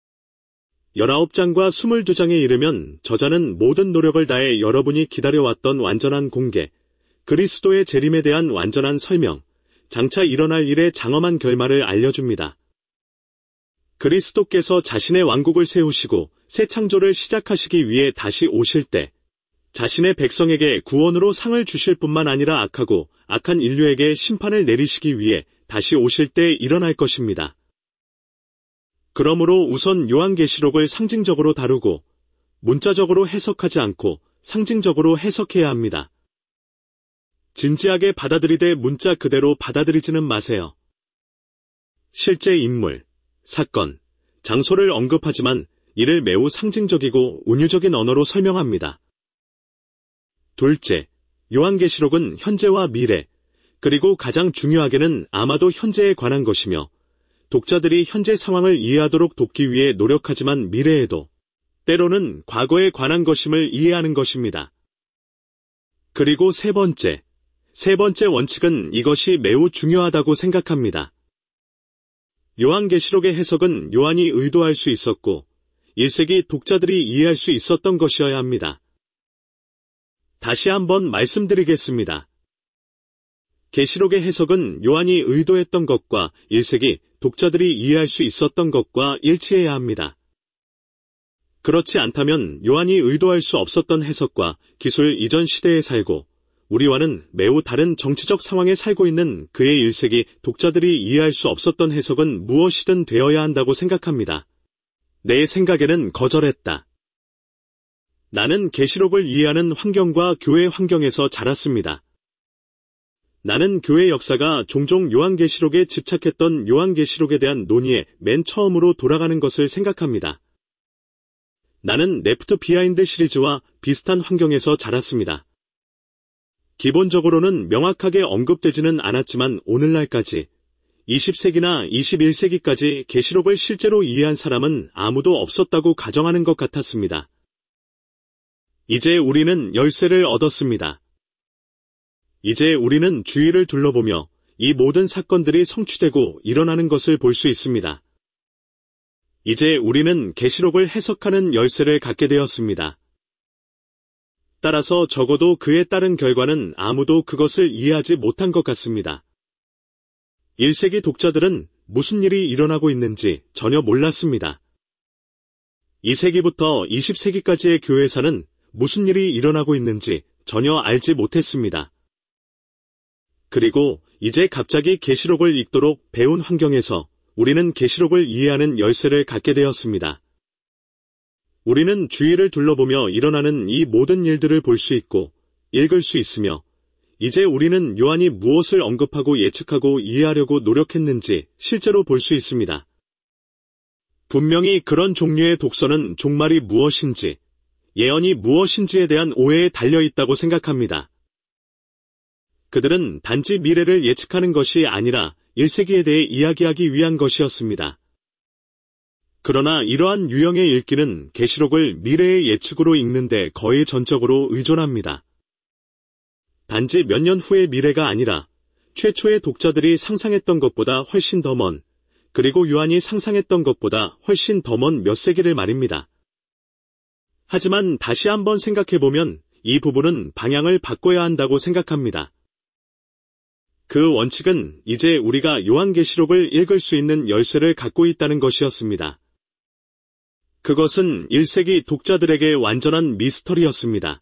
19장과 22장에 이르면 저자는 모든 노력을 다해 여러분이 기다려왔던 완전한 공개, 그리스도의 재림에 대한 완전한 설명, 장차 일어날 일의 장엄한 결말을 알려줍니다. 그리스도께서 자신의 왕국을 세우시고 새 창조를 시작하시기 위해 다시 오실 때 자신의 백성에게 구원으로 상을 주실 뿐만 아니라 악한 인류에게 심판을 내리시기 위해 다시 오실 때 일어날 것입니다. 그러므로 우선 요한계시록을 상징적으로 다루고 문자적으로 해석하지 않고 상징적으로 해석해야 합니다. 진지하게 받아들이되 문자 그대로 받아들이지는 마세요. 실제 인물, 사건, 장소를 언급하지만 이를 매우 상징적이고 운유적인 언어로 설명합니다. 둘째, 요한계시록은 현재와 미래, 그리고 가장 중요하게는 아마도 현재에 관한 것이며 독자들이 현재 상황을 이해하도록 돕기 위해 노력하지만 미래에도 때로는 과거에 관한 것임을 이해하는 것입니다. 그리고 세 번째 원칙은 이것이 매우 중요하다고 생각합니다. 요한계시록의 해석은 요한이 의도할 수 있었고 1세기 독자들이 이해할 수 있었던 것이어야 합니다. 다시 한번 말씀드리겠습니다. 계시록의 해석은 요한이 의도했던 것과 1세기 독자들이 이해할 수 있었던 것과 일치해야 합니다. 그렇지 않다면 요한이 의도할 수 없었던 해석과 기술 이전 시대에 살고 우리와는 매우 다른 정치적 상황에 살고 있는 그의 1세기 독자들이 이해할 수 없었던 해석은 무엇이든 되어야 한다고 생각합니다. 내 생각에는 거절했다. 나는 계시록을 이해하는 환경과 교회 환경에서 자랐습니다. 나는 교회 역사가 종종 요한계시록에 집착했던 요한계시록에 대한 논의의 맨 처음으로 돌아가는 것을 생각합니다. 나는 레프트 비하인드 시리즈와 비슷한 환경에서 자랐습니다. 기본적으로는 명확하게 언급되지는 않았지만 오늘날까지 20세기나 21세기까지 계시록을 실제로 이해한 사람은 아무도 없었다고 가정하는 것 같았습니다. 이제 우리는 열쇠를 얻었습니다. 이제 우리는 주위를 둘러보며 이 모든 사건들이 성취되고 일어나는 것을 볼 수 있습니다. 이제 우리는 계시록을 해석하는 열쇠를 갖게 되었습니다. 따라서 적어도 그에 따른 결과는 아무도 그것을 이해하지 못한 것 같습니다. 1세기 독자들은 무슨 일이 일어나고 있는지 전혀 몰랐습니다. 2세기부터 20세기까지의 교회사는 무슨 일이 일어나고 있는지 전혀 알지 못했습니다. 그리고 이제 갑자기 계시록을 읽도록 배운 환경에서 우리는 계시록을 이해하는 열쇠를 갖게 되었습니다. 우리는 주위를 둘러보며 일어나는 이 모든 일들을 볼 수 있고 읽을 수 있으며 이제 우리는 요한이 무엇을 언급하고 예측하고 이해하려고 노력했는지 실제로 볼 수 있습니다. 분명히 그런 종류의 독서는 종말이 무엇인지, 예언이 무엇인지에 대한 오해에 달려있다고 생각합니다. 그들은 단지 미래를 예측하는 것이 아니라 1세기에 대해 이야기하기 위한 것이었습니다. 그러나 이러한 유형의 읽기는 계시록을 미래의 예측으로 읽는데 거의 전적으로 의존합니다. 단지 몇 년 후의 미래가 아니라 최초의 독자들이 상상했던 것보다 훨씬 더 먼, 그리고 요한이 상상했던 것보다 훨씬 더 먼 몇 세기를 말입니다. 하지만 다시 한번 생각해보면 이 부분은 방향을 바꿔야 한다고 생각합니다. 그 원칙은 이제 우리가 요한계시록을 읽을 수 있는 열쇠를 갖고 있다는 것이었습니다. 그것은 1세기 독자들에게 완전한 미스터리였습니다.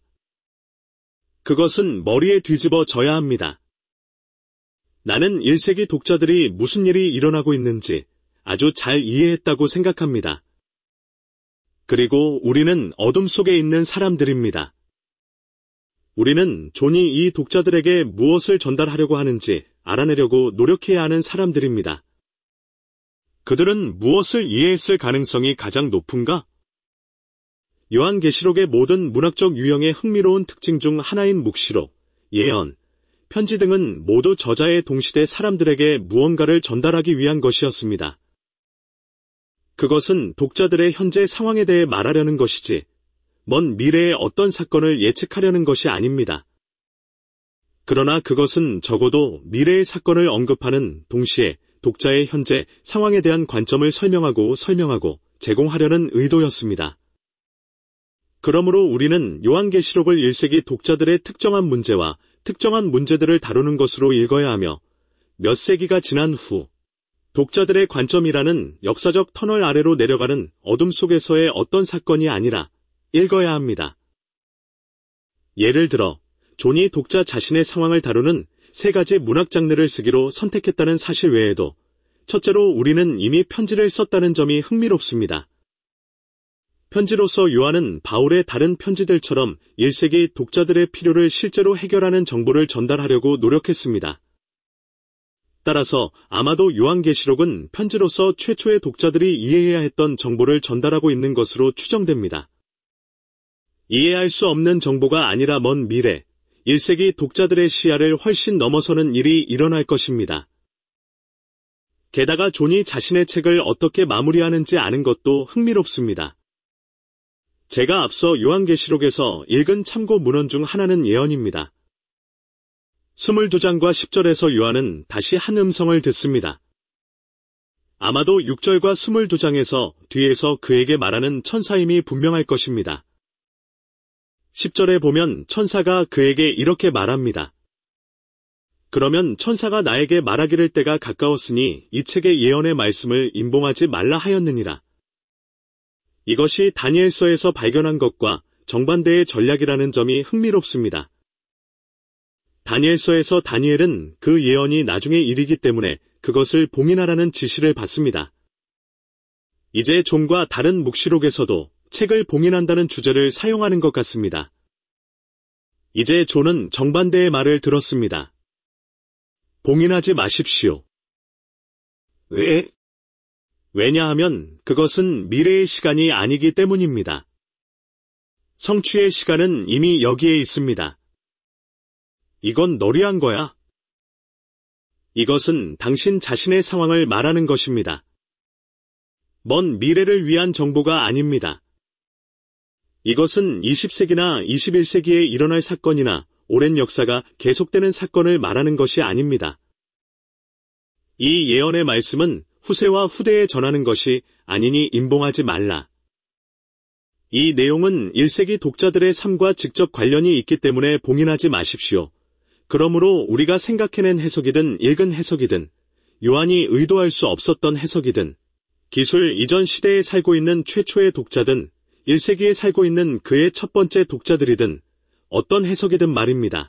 그것은 머리에 뒤집어져야 합니다. 나는 1세기 독자들이 무슨 일이 일어나고 있는지 아주 잘 이해했다고 생각합니다. 그리고 우리는 어둠 속에 있는 사람들입니다. 우리는 존이 이 독자들에게 무엇을 전달하려고 하는지 알아내려고 노력해야 하는 사람들입니다. 그들은 무엇을 이해했을 가능성이 가장 높은가? 요한계시록의 모든 문학적 유형의 흥미로운 특징 중 하나인 묵시록, 예언, 편지 등은 모두 저자의 동시대 사람들에게 무언가를 전달하기 위한 것이었습니다. 그것은 독자들의 현재 상황에 대해 말하려는 것이지, 먼 미래의 어떤 사건을 예측하려는 것이 아닙니다. 그러나 그것은 적어도 미래의 사건을 언급하는 동시에 독자의 현재 상황에 대한 관점을 설명하고 제공하려는 의도였습니다. 그러므로 우리는 요한계시록을 1세기 독자들의 특정한 문제와 특정한 문제들을 다루는 것으로 읽어야 하며 몇 세기가 지난 후 독자들의 관점이라는 역사적 터널 아래로 내려가는 어둠 속에서의 어떤 사건이 아니라 읽어야 합니다. 예를 들어 존이 독자 자신의 상황을 다루는 세 가지 문학 장르를 쓰기로 선택했다는 사실 외에도 첫째로 우리는 이미 편지를 썼다는 점이 흥미롭습니다. 편지로서 요한은 바울의 다른 편지들처럼 1세기 독자들의 필요를 실제로 해결하는 정보를 전달하려고 노력했습니다. 따라서 아마도 요한계시록은 편지로서 최초의 독자들이 이해해야 했던 정보를 전달하고 있는 것으로 추정됩니다. 이해할 수 없는 정보가 아니라 먼 미래, 1세기 독자들의 시야를 훨씬 넘어서는 일이 일어날 것입니다. 게다가 존이 자신의 책을 어떻게 마무리하는지 아는 것도 흥미롭습니다. 제가 앞서 요한계시록에서 읽은 참고 문헌 중 하나는 예언입니다. 22장과 10절에서 요한은 다시 한 음성을 듣습니다. 아마도 6절과 22장에서 뒤에서 그에게 말하는 천사임이 분명할 것입니다. 10절에 보면 천사가 그에게 이렇게 말합니다. 그러면 천사가 나에게 말하기를 때가 가까웠으니 이 책의 예언의 말씀을 임봉하지 말라 하였느니라. 이것이 다니엘서에서 발견한 것과 정반대의 전략이라는 점이 흥미롭습니다. 다니엘서에서 다니엘은 그 예언이 나중에 이르기 때문에 그것을 봉인하라는 지시를 받습니다. 이제 존과 다른 묵시록에서도 책을 봉인한다는 주제를 사용하는 것 같습니다. 이제 존은 정반대의 말을 들었습니다. 봉인하지 마십시오. 왜? 왜냐하면 그것은 미래의 시간이 아니기 때문입니다. 성취의 시간은 이미 여기에 있습니다. 이건 너리한 거야. 이것은 당신 자신의 상황을 말하는 것입니다. 먼 미래를 위한 정보가 아닙니다. 이것은 20세기나 21세기에 일어날 사건이나 오랜 역사가 계속되는 사건을 말하는 것이 아닙니다. 이 예언의 말씀은 후세와 후대에 전하는 것이 아니니 임봉하지 말라. 이 내용은 1세기 독자들의 삶과 직접 관련이 있기 때문에 봉인하지 마십시오. 그러므로 우리가 생각해낸 해석이든 읽은 해석이든 요한이 의도할 수 없었던 해석이든 기술 이전 시대에 살고 있는 최초의 독자든 1세기에 살고 있는 그의 첫 번째 독자들이든 어떤 해석이든 말입니다.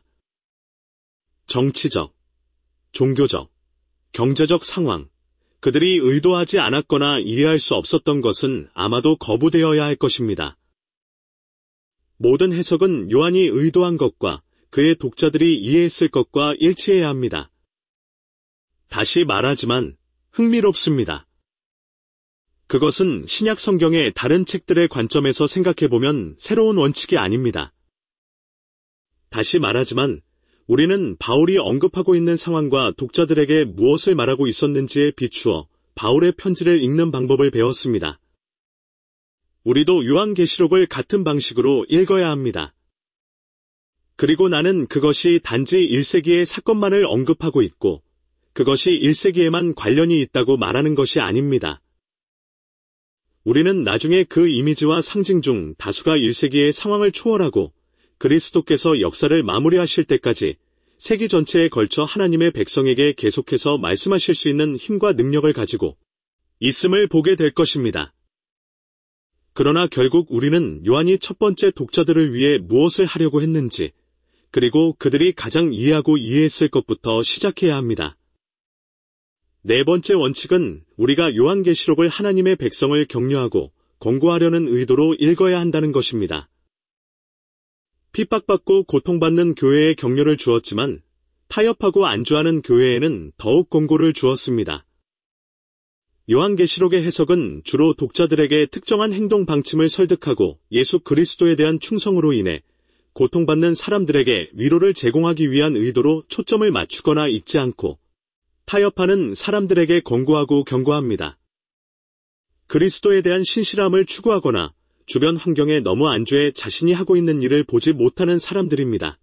정치적, 종교적, 경제적 상황, 그들이 의도하지 않았거나 이해할 수 없었던 것은 아마도 거부되어야 할 것입니다. 모든 해석은 요한이 의도한 것과 그의 독자들이 이해했을 것과 일치해야 합니다. 다시 말하지만 흥미롭습니다. 그것은 신약 성경의 다른 책들의 관점에서 생각해보면 새로운 원칙이 아닙니다. 다시 말하지만 우리는 바울이 언급하고 있는 상황과 독자들에게 무엇을 말하고 있었는지에 비추어 바울의 편지를 읽는 방법을 배웠습니다. 우리도 요한계시록을 같은 방식으로 읽어야 합니다. 그리고 나는 그것이 단지 1세기의 사건만을 언급하고 있고 그것이 1세기에만 관련이 있다고 말하는 것이 아닙니다. 우리는 나중에 그 이미지와 상징 중 다수가 1세기의 상황을 초월하고 그리스도께서 역사를 마무리하실 때까지 세기 전체에 걸쳐 하나님의 백성에게 계속해서 말씀하실 수 있는 힘과 능력을 가지고 있음을 보게 될 것입니다. 그러나 결국 우리는 요한이 첫 번째 독자들을 위해 무엇을 하려고 했는지, 그리고 그들이 가장 이해하고 이해했을 것부터 시작해야 합니다. 네 번째 원칙은 우리가 요한계시록을 하나님의 백성을 격려하고 권고하려는 의도로 읽어야 한다는 것입니다. 핍박받고 고통받는 교회에 격려를 주었지만 타협하고 안주하는 교회에는 더욱 권고를 주었습니다. 요한계시록의 해석은 주로 독자들에게 특정한 행동 방침을 설득하고 예수 그리스도에 대한 충성으로 인해 고통받는 사람들에게 위로를 제공하기 위한 의도로 초점을 맞추거나 읽지 않고 타협하는 사람들에게 권고하고 경고합니다. 그리스도에 대한 신실함을 추구하거나 주변 환경에 너무 안주해 자신이 하고 있는 일을 보지 못하는 사람들입니다.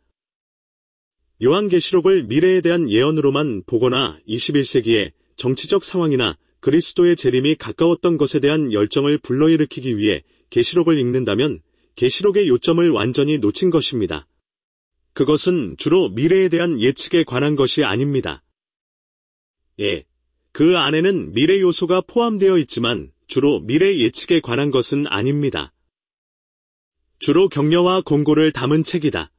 요한계시록을 미래에 대한 예언으로만 보거나 21세기의 정치적 상황이나 그리스도의 재림이 가까웠던 것에 대한 열정을 불러일으키기 위해 계시록을 읽는다면 계시록의 요점을 완전히 놓친 것입니다. 그것은 주로 미래에 대한 예측에 관한 것이 아닙니다. 예, 그 안에는 미래 요소가 포함되어 있지만 주로 미래 예측에 관한 것은 아닙니다. 주로 격려와 권고를 담은 책이다.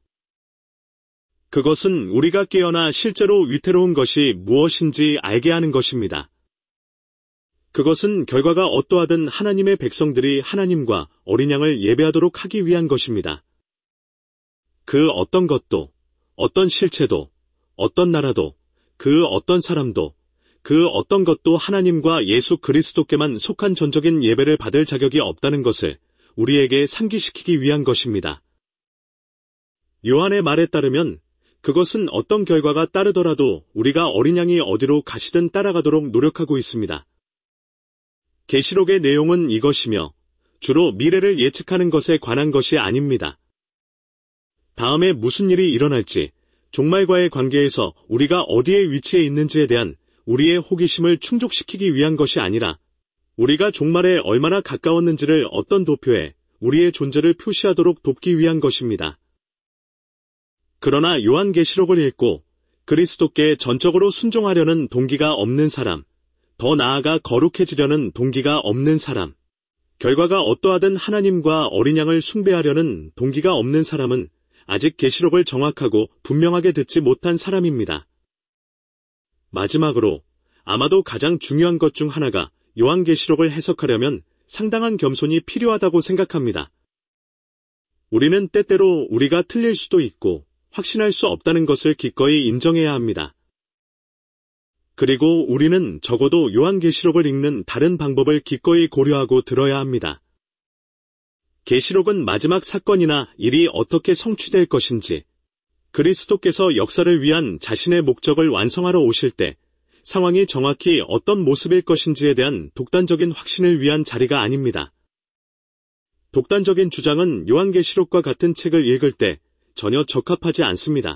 그것은 우리가 깨어나 실제로 위태로운 것이 무엇인지 알게 하는 것입니다. 그것은 결과가 어떠하든 하나님의 백성들이 하나님과 어린 양을 예배하도록 하기 위한 것입니다. 그 어떤 것도, 어떤 실체도, 어떤 나라도, 그 어떤 사람도, 그 어떤 것도 하나님과 예수 그리스도께만 속한 전적인 예배를 받을 자격이 없다는 것을 우리에게 상기시키기 위한 것입니다. 요한의 말에 따르면 그것은 어떤 결과가 따르더라도 우리가 어린 양이 어디로 가시든 따라가도록 노력하고 있습니다. 계시록의 내용은 이것이며 주로 미래를 예측하는 것에 관한 것이 아닙니다. 다음에 무슨 일이 일어날지, 종말과의 관계에서 우리가 어디에 위치해 있는지에 대한 우리의 호기심을 충족시키기 위한 것이 아니라 우리가 종말에 얼마나 가까웠는지를 어떤 도표에 우리의 존재를 표시하도록 돕기 위한 것입니다. 그러나 요한계시록을 읽고 그리스도께 전적으로 순종하려는 동기가 없는 사람, 더 나아가 거룩해지려는 동기가 없는 사람, 결과가 어떠하든 하나님과 어린 양을 숭배하려는 동기가 없는 사람은 아직 계시록을 정확하고 분명하게 듣지 못한 사람입니다. 마지막으로 아마도 가장 중요한 것 중 하나가 요한계시록을 해석하려면 상당한 겸손이 필요하다고 생각합니다. 우리는 때때로 우리가 틀릴 수도 있고 확신할 수 없다는 것을 기꺼이 인정해야 합니다. 그리고 우리는 적어도 요한계시록을 읽는 다른 방법을 기꺼이 고려하고 들어야 합니다. 계시록은 마지막 사건이나 일이 어떻게 성취될 것인지, 그리스도께서 역사를 위한 자신의 목적을 완성하러 오실 때 상황이 정확히 어떤 모습일 것인지에 대한 독단적인 확신을 위한 자리가 아닙니다. 독단적인 주장은 요한계시록과 같은 책을 읽을 때 전혀 적합하지 않습니다.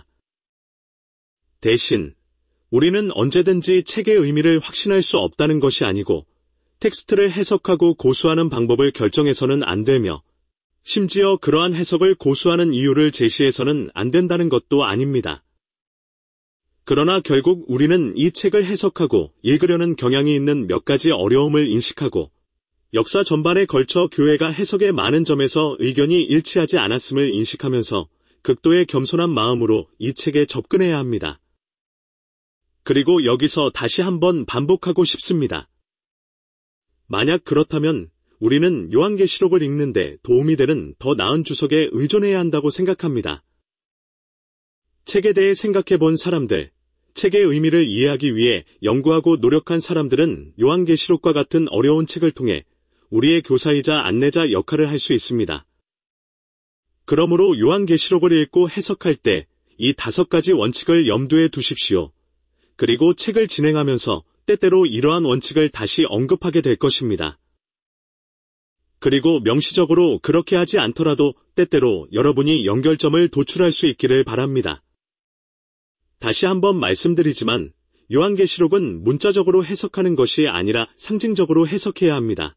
대신 우리는 언제든지 책의 의미를 확신할 수 없다는 것이 아니고 텍스트를 해석하고 고수하는 방법을 결정해서는 안 되며 심지어 그러한 해석을 고수하는 이유를 제시해서는 안 된다는 것도 아닙니다. 그러나 결국 우리는 이 책을 해석하고 읽으려는 경향이 있는 몇 가지 어려움을 인식하고 역사 전반에 걸쳐 교회가 해석의 많은 점에서 의견이 일치하지 않았음을 인식하면서 극도의 겸손한 마음으로 이 책에 접근해야 합니다. 그리고 여기서 다시 한번 반복하고 싶습니다. 만약 그렇다면 우리는 요한계시록을 읽는데 도움이 되는 더 나은 주석에 의존해야 한다고 생각합니다. 책에 대해 생각해 본 사람들, 책의 의미를 이해하기 위해 연구하고 노력한 사람들은 요한계시록과 같은 어려운 책을 통해 우리의 교사이자 안내자 역할을 할 수 있습니다. 그러므로 요한계시록을 읽고 해석할 때 이 5가지 원칙을 염두에 두십시오. 그리고 책을 진행하면서 때때로 이러한 원칙을 다시 언급하게 될 것입니다. 그리고 명시적으로 그렇게 하지 않더라도 때때로 여러분이 연결점을 도출할 수 있기를 바랍니다. 다시 한번 말씀드리지만 요한계시록은 문자적으로 해석하는 것이 아니라 상징적으로 해석해야 합니다.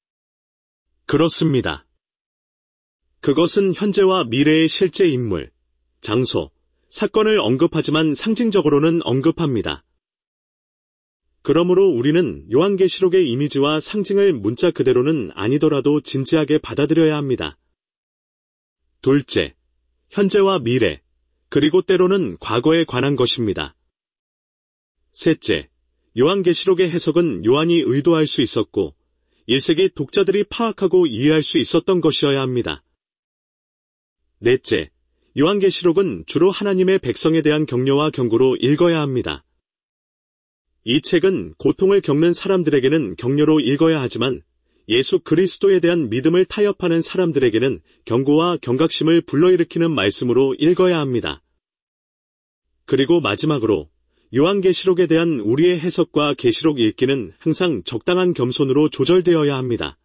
그렇습니다. 그것은 현재와 미래의 실제 인물, 장소, 사건을 언급하지만 상징적으로는 언급합니다. 그러므로 우리는 요한계시록의 이미지와 상징을 문자 그대로는 아니더라도 진지하게 받아들여야 합니다. 둘째, 현재와 미래, 그리고 때로는 과거에 관한 것입니다. 셋째, 요한계시록의 해석은 요한이 의도할 수 있었고 1세기 독자들이 파악하고 이해할 수 있었던 것이어야 합니다. 넷째, 요한계시록은 주로 하나님의 백성에 대한 격려와 경고로 읽어야 합니다. 이 책은 고통을 겪는 사람들에게는 격려로 읽어야 하지만 예수 그리스도에 대한 믿음을 타협하는 사람들에게는 경고와 경각심을 불러일으키는 말씀으로 읽어야 합니다. 그리고 마지막으로 요한계시록에 대한 우리의 해석과 계시록 읽기는 항상 적당한 겸손으로 조절되어야 합니다.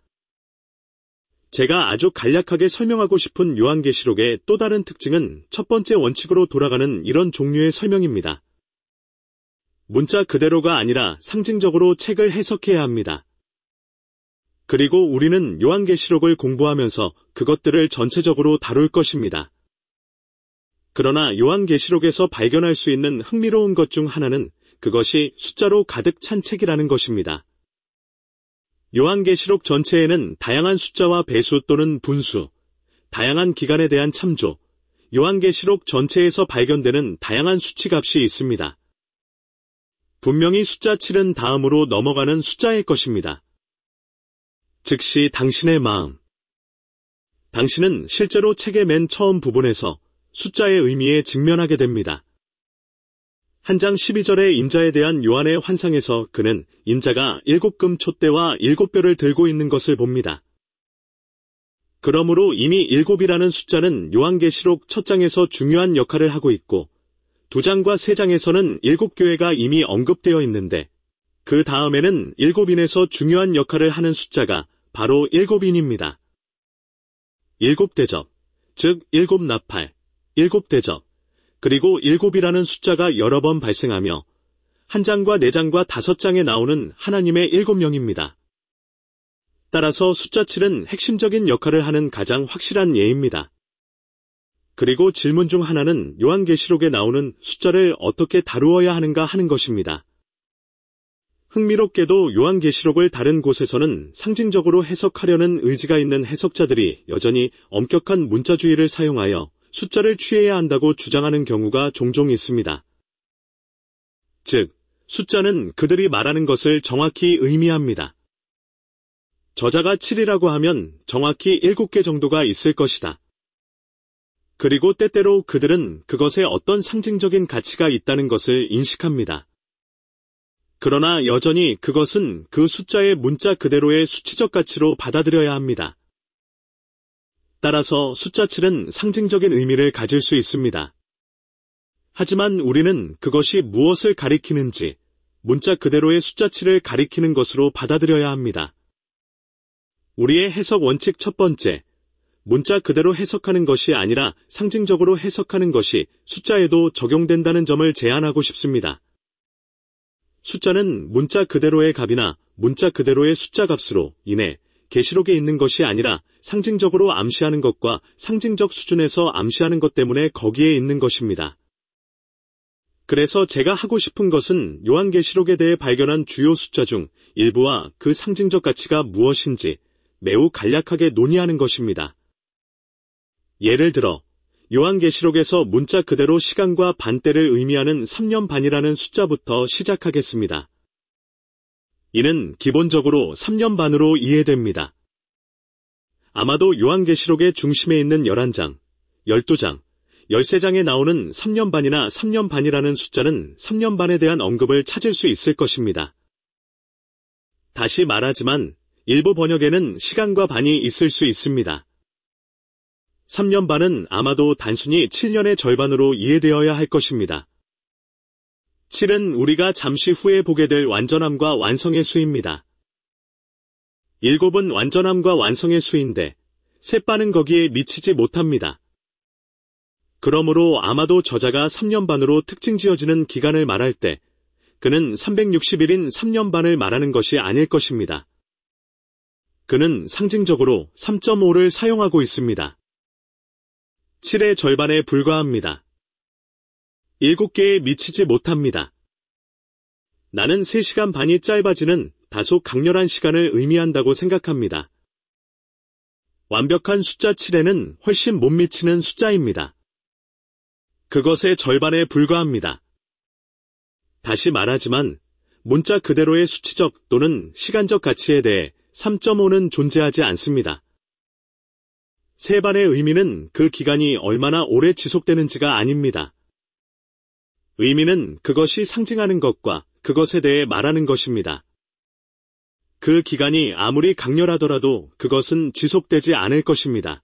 제가 아주 간략하게 설명하고 싶은 요한계시록의 또 다른 특징은 첫 번째 원칙으로 돌아가는 이런 종류의 설명입니다. 문자 그대로가 아니라 상징적으로 책을 해석해야 합니다. 그리고 우리는 요한계시록을 공부하면서 그것들을 전체적으로 다룰 것입니다. 그러나 요한계시록에서 발견할 수 있는 흥미로운 것 중 하나는 그것이 숫자로 가득 찬 책이라는 것입니다. 요한계시록 전체에는 다양한 숫자와 배수 또는 분수, 다양한 기간에 대한 참조, 요한계시록 전체에서 발견되는 다양한 수치값이 있습니다. 분명히 숫자 7은 다음으로 넘어가는 숫자일 것입니다. 즉시 당신의 마음. 당신은 실제로 책의 맨 처음 부분에서 숫자의 의미에 직면하게 됩니다. 한 장 12절의 인자에 대한 요한의 환상에서 그는 인자가 7금 촛대와 7뼈를 들고 있는 것을 봅니다. 그러므로 이미 7이라는 숫자는 요한계시록 첫 장에서 중요한 역할을 하고 있고 2장과 3장에서는 7교회가 이미 언급되어 있는데 그 다음에는 7인에서 중요한 역할을 하는 숫자가 바로 7인입니다. 7대접, 즉 7나팔, 7대접, 그리고 7이라는 숫자가 여러 번 발생하며 한 장과 4장과 5장에 나오는 하나님의 7영입니다. 따라서 숫자 7은 핵심적인 역할을 하는 가장 확실한 예입니다. 그리고 질문 중 하나는 요한계시록에 나오는 숫자를 어떻게 다루어야 하는가 하는 것입니다. 흥미롭게도 요한계시록을 다른 곳에서는 상징적으로 해석하려는 의지가 있는 해석자들이 여전히 엄격한 문자주의를 사용하여 숫자를 취해야 한다고 주장하는 경우가 종종 있습니다. 즉, 숫자는 그들이 말하는 것을 정확히 의미합니다. 저자가 7이라고 하면 정확히 7개 정도가 있을 것이다. 그리고 때때로 그들은 그것에 어떤 상징적인 가치가 있다는 것을 인식합니다. 그러나 여전히 그것은 그 숫자의 문자 그대로의 수치적 가치로 받아들여야 합니다. 따라서 숫자 7은 상징적인 의미를 가질 수 있습니다. 하지만 우리는 그것이 무엇을 가리키는지 문자 그대로의 숫자 7을 가리키는 것으로 받아들여야 합니다. 우리의 해석 원칙 첫 번째, 문자 그대로 해석하는 것이 아니라 상징적으로 해석하는 것이 숫자에도 적용된다는 점을 제안하고 싶습니다. 숫자는 문자 그대로의 값이나 문자 그대로의 숫자 값으로 인해 계시록에 있는 것이 아니라 상징적으로 암시하는 것과 상징적 수준에서 암시하는 것 때문에 거기에 있는 것입니다. 그래서 제가 하고 싶은 것은 요한계시록에 대해 발견한 주요 숫자 중 일부와 그 상징적 가치가 무엇인지 매우 간략하게 논의하는 것입니다. 예를 들어 요한계시록에서 문자 그대로 시간과 반때를 의미하는 3년 반이라는 숫자부터 시작하겠습니다. 이는 기본적으로 3년 반으로 이해됩니다. 아마도 요한계시록의 중심에 있는 11장, 12장, 13장에 나오는 3년 반이나 3년 반이라는 숫자는 3년 반에 대한 언급을 찾을 수 있을 것입니다. 다시 말하지만 일부 번역에는 시간과 반이 있을 수 있습니다. 3년 반은 아마도 단순히 7년의 절반으로 이해되어야 할 것입니다. 7은 우리가 잠시 후에 보게 될 완전함과 완성의 수입니다. 7은 완전함과 완성의 수인데 셋반은 거기에 미치지 못합니다. 그러므로 아마도 저자가 3년 반으로 특징 지어지는 기간을 말할 때 그는 360일인 3년 반을 말하는 것이 아닐 것입니다. 그는 상징적으로 3.5를 사용하고 있습니다. 7의 절반에 불과합니다. 7개에 미치지 못합니다. 나는 3시간 반이 짧아지는 다소 강렬한 시간을 의미한다고 생각합니다. 완벽한 숫자 7에는 훨씬 못 미치는 숫자입니다. 그것의 절반에 불과합니다. 다시 말하지만 문자 그대로의 수치적 또는 시간적 가치에 대해 3.5는 존재하지 않습니다. 세반의 의미는 그 기간이 얼마나 오래 지속되는지가 아닙니다. 의미는 그것이 상징하는 것과 그것에 대해 말하는 것입니다. 그 기간이 아무리 강렬하더라도 그것은 지속되지 않을 것입니다.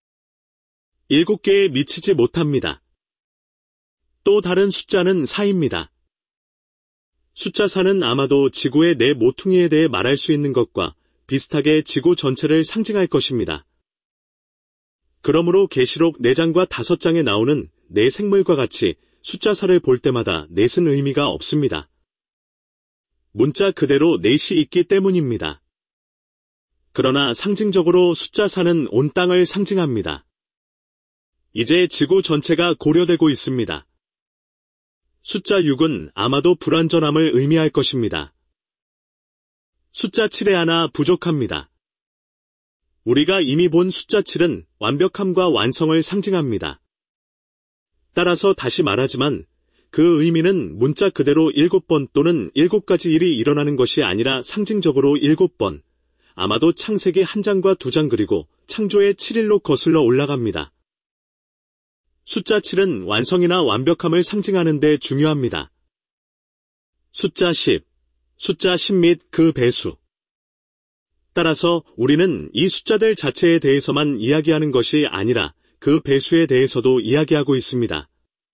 7개에 미치지 못합니다. 또 다른 숫자는 4입니다. 숫자 4는 아마도 지구의 네 모퉁이에 대해 말할 수 있는 것과 비슷하게 지구 전체를 상징할 것입니다. 그러므로 계시록 4장과 5장에 나오는 네 생물과 같이 숫자 4를 볼 때마다 넷은 의미가 없습니다. 문자 그대로 넷이 있기 때문입니다. 그러나 상징적으로 숫자 4는 온 땅을 상징합니다. 이제 지구 전체가 고려되고 있습니다. 숫자 6은 아마도 불완전함을 의미할 것입니다. 숫자 7에 하나 부족합니다. 우리가 이미 본 숫자 7은 완벽함과 완성을 상징합니다. 따라서 다시 말하지만 그 의미는 문자 그대로 7번 또는 7가지 일이 일어나는 것이 아니라 상징적으로 7번, 아마도 창세기 1장과 2장 그리고 창조의 7일로 거슬러 올라갑니다. 숫자 7은 완성이나 완벽함을 상징하는 데 중요합니다. 숫자 10, 숫자 10 및 그 배수. 따라서 우리는 이 숫자들 자체에 대해서만 이야기하는 것이 아니라 그 배수에 대해서도 이야기하고 있습니다.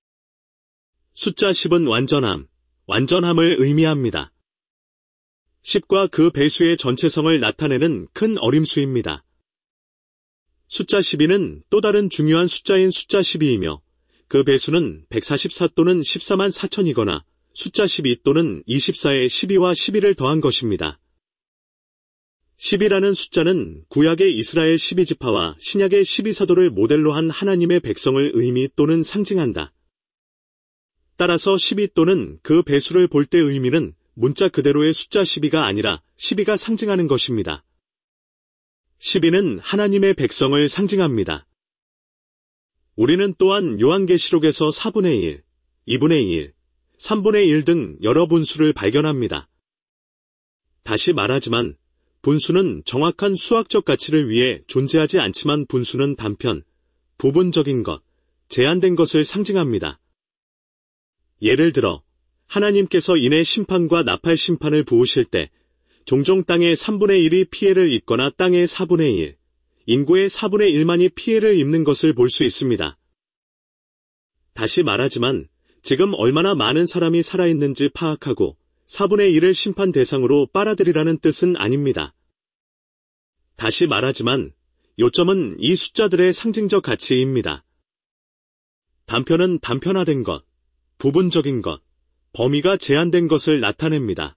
숫자 10은 완전함, 완전함을 의미합니다. 10과 그 배수의 전체성을 나타내는 큰 어림수입니다. 숫자 12는 또 다른 중요한 숫자인 숫자 12이며 그 배수는 144 또는 14만 4천이거나 숫자 12 또는 24에 12와 11을 더한 것입니다. 10이라는 숫자는 구약의 이스라엘 12지파와 신약의 12사도를 모델로 한 하나님의 백성을 의미 또는 상징한다. 따라서 12 또는 그 배수를 볼 때 의미는 문자 그대로의 숫자 12가 아니라 12가 상징하는 것입니다. 12는 하나님의 백성을 상징합니다. 우리는 또한 요한계시록에서 4분의 1, 2분의 1, 3분의 1 등 여러 분수를 발견합니다. 다시 말하지만 분수는 정확한 수학적 가치를 위해 존재하지 않지만 분수는 단편, 부분적인 것, 제한된 것을 상징합니다. 예를 들어 하나님께서 인의 심판과 나팔 심판을 부으실 때 종종 땅의 3분의 1이 피해를 입거나 땅의 4분의 1, 인구의 4분의 1만이 피해를 입는 것을 볼 수 있습니다. 다시 말하지만 지금 얼마나 많은 사람이 살아있는지 파악하고 4분의 1을 심판 대상으로 빨아들이라는 뜻은 아닙니다. 다시 말하지만 요점은 이 숫자들의 상징적 가치입니다. 단편은 단편화된 것, 부분적인 것, 범위가 제한된 것을 나타냅니다.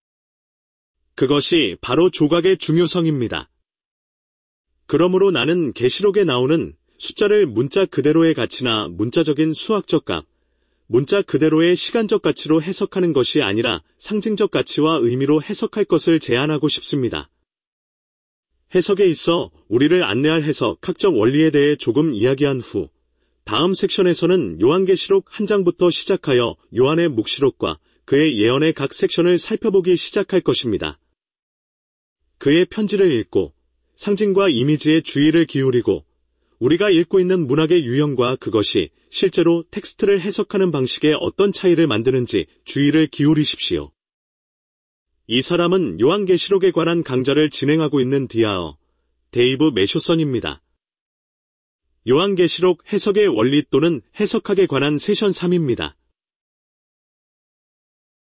그것이 바로 조각의 중요성입니다. 그러므로 나는 계시록에 나오는 숫자를 문자 그대로의 가치나 문자적인 수학적 값, 문자 그대로의 시간적 가치로 해석하는 것이 아니라 상징적 가치와 의미로 해석할 것을 제안하고 싶습니다. 해석에 있어 우리를 안내할 해석학적 원리에 대해 조금 이야기한 후 다음 섹션에서는 요한계시록 한 장부터 시작하여 요한의 묵시록과 그의 예언의 각 섹션을 살펴보기 시작할 것입니다. 그의 편지를 읽고 상징과 이미지에 주의를 기울이고 우리가 읽고 있는 문학의 유형과 그것이 실제로 텍스트를 해석하는 방식에 어떤 차이를 만드는지 주의를 기울이십시오. 이 사람은 요한계시록에 관한 강좌를 진행하고 있는 디아어, 데이브 매쇼선입니다. 요한계시록 해석의 원리 또는 해석학에 관한 세션 3입니다.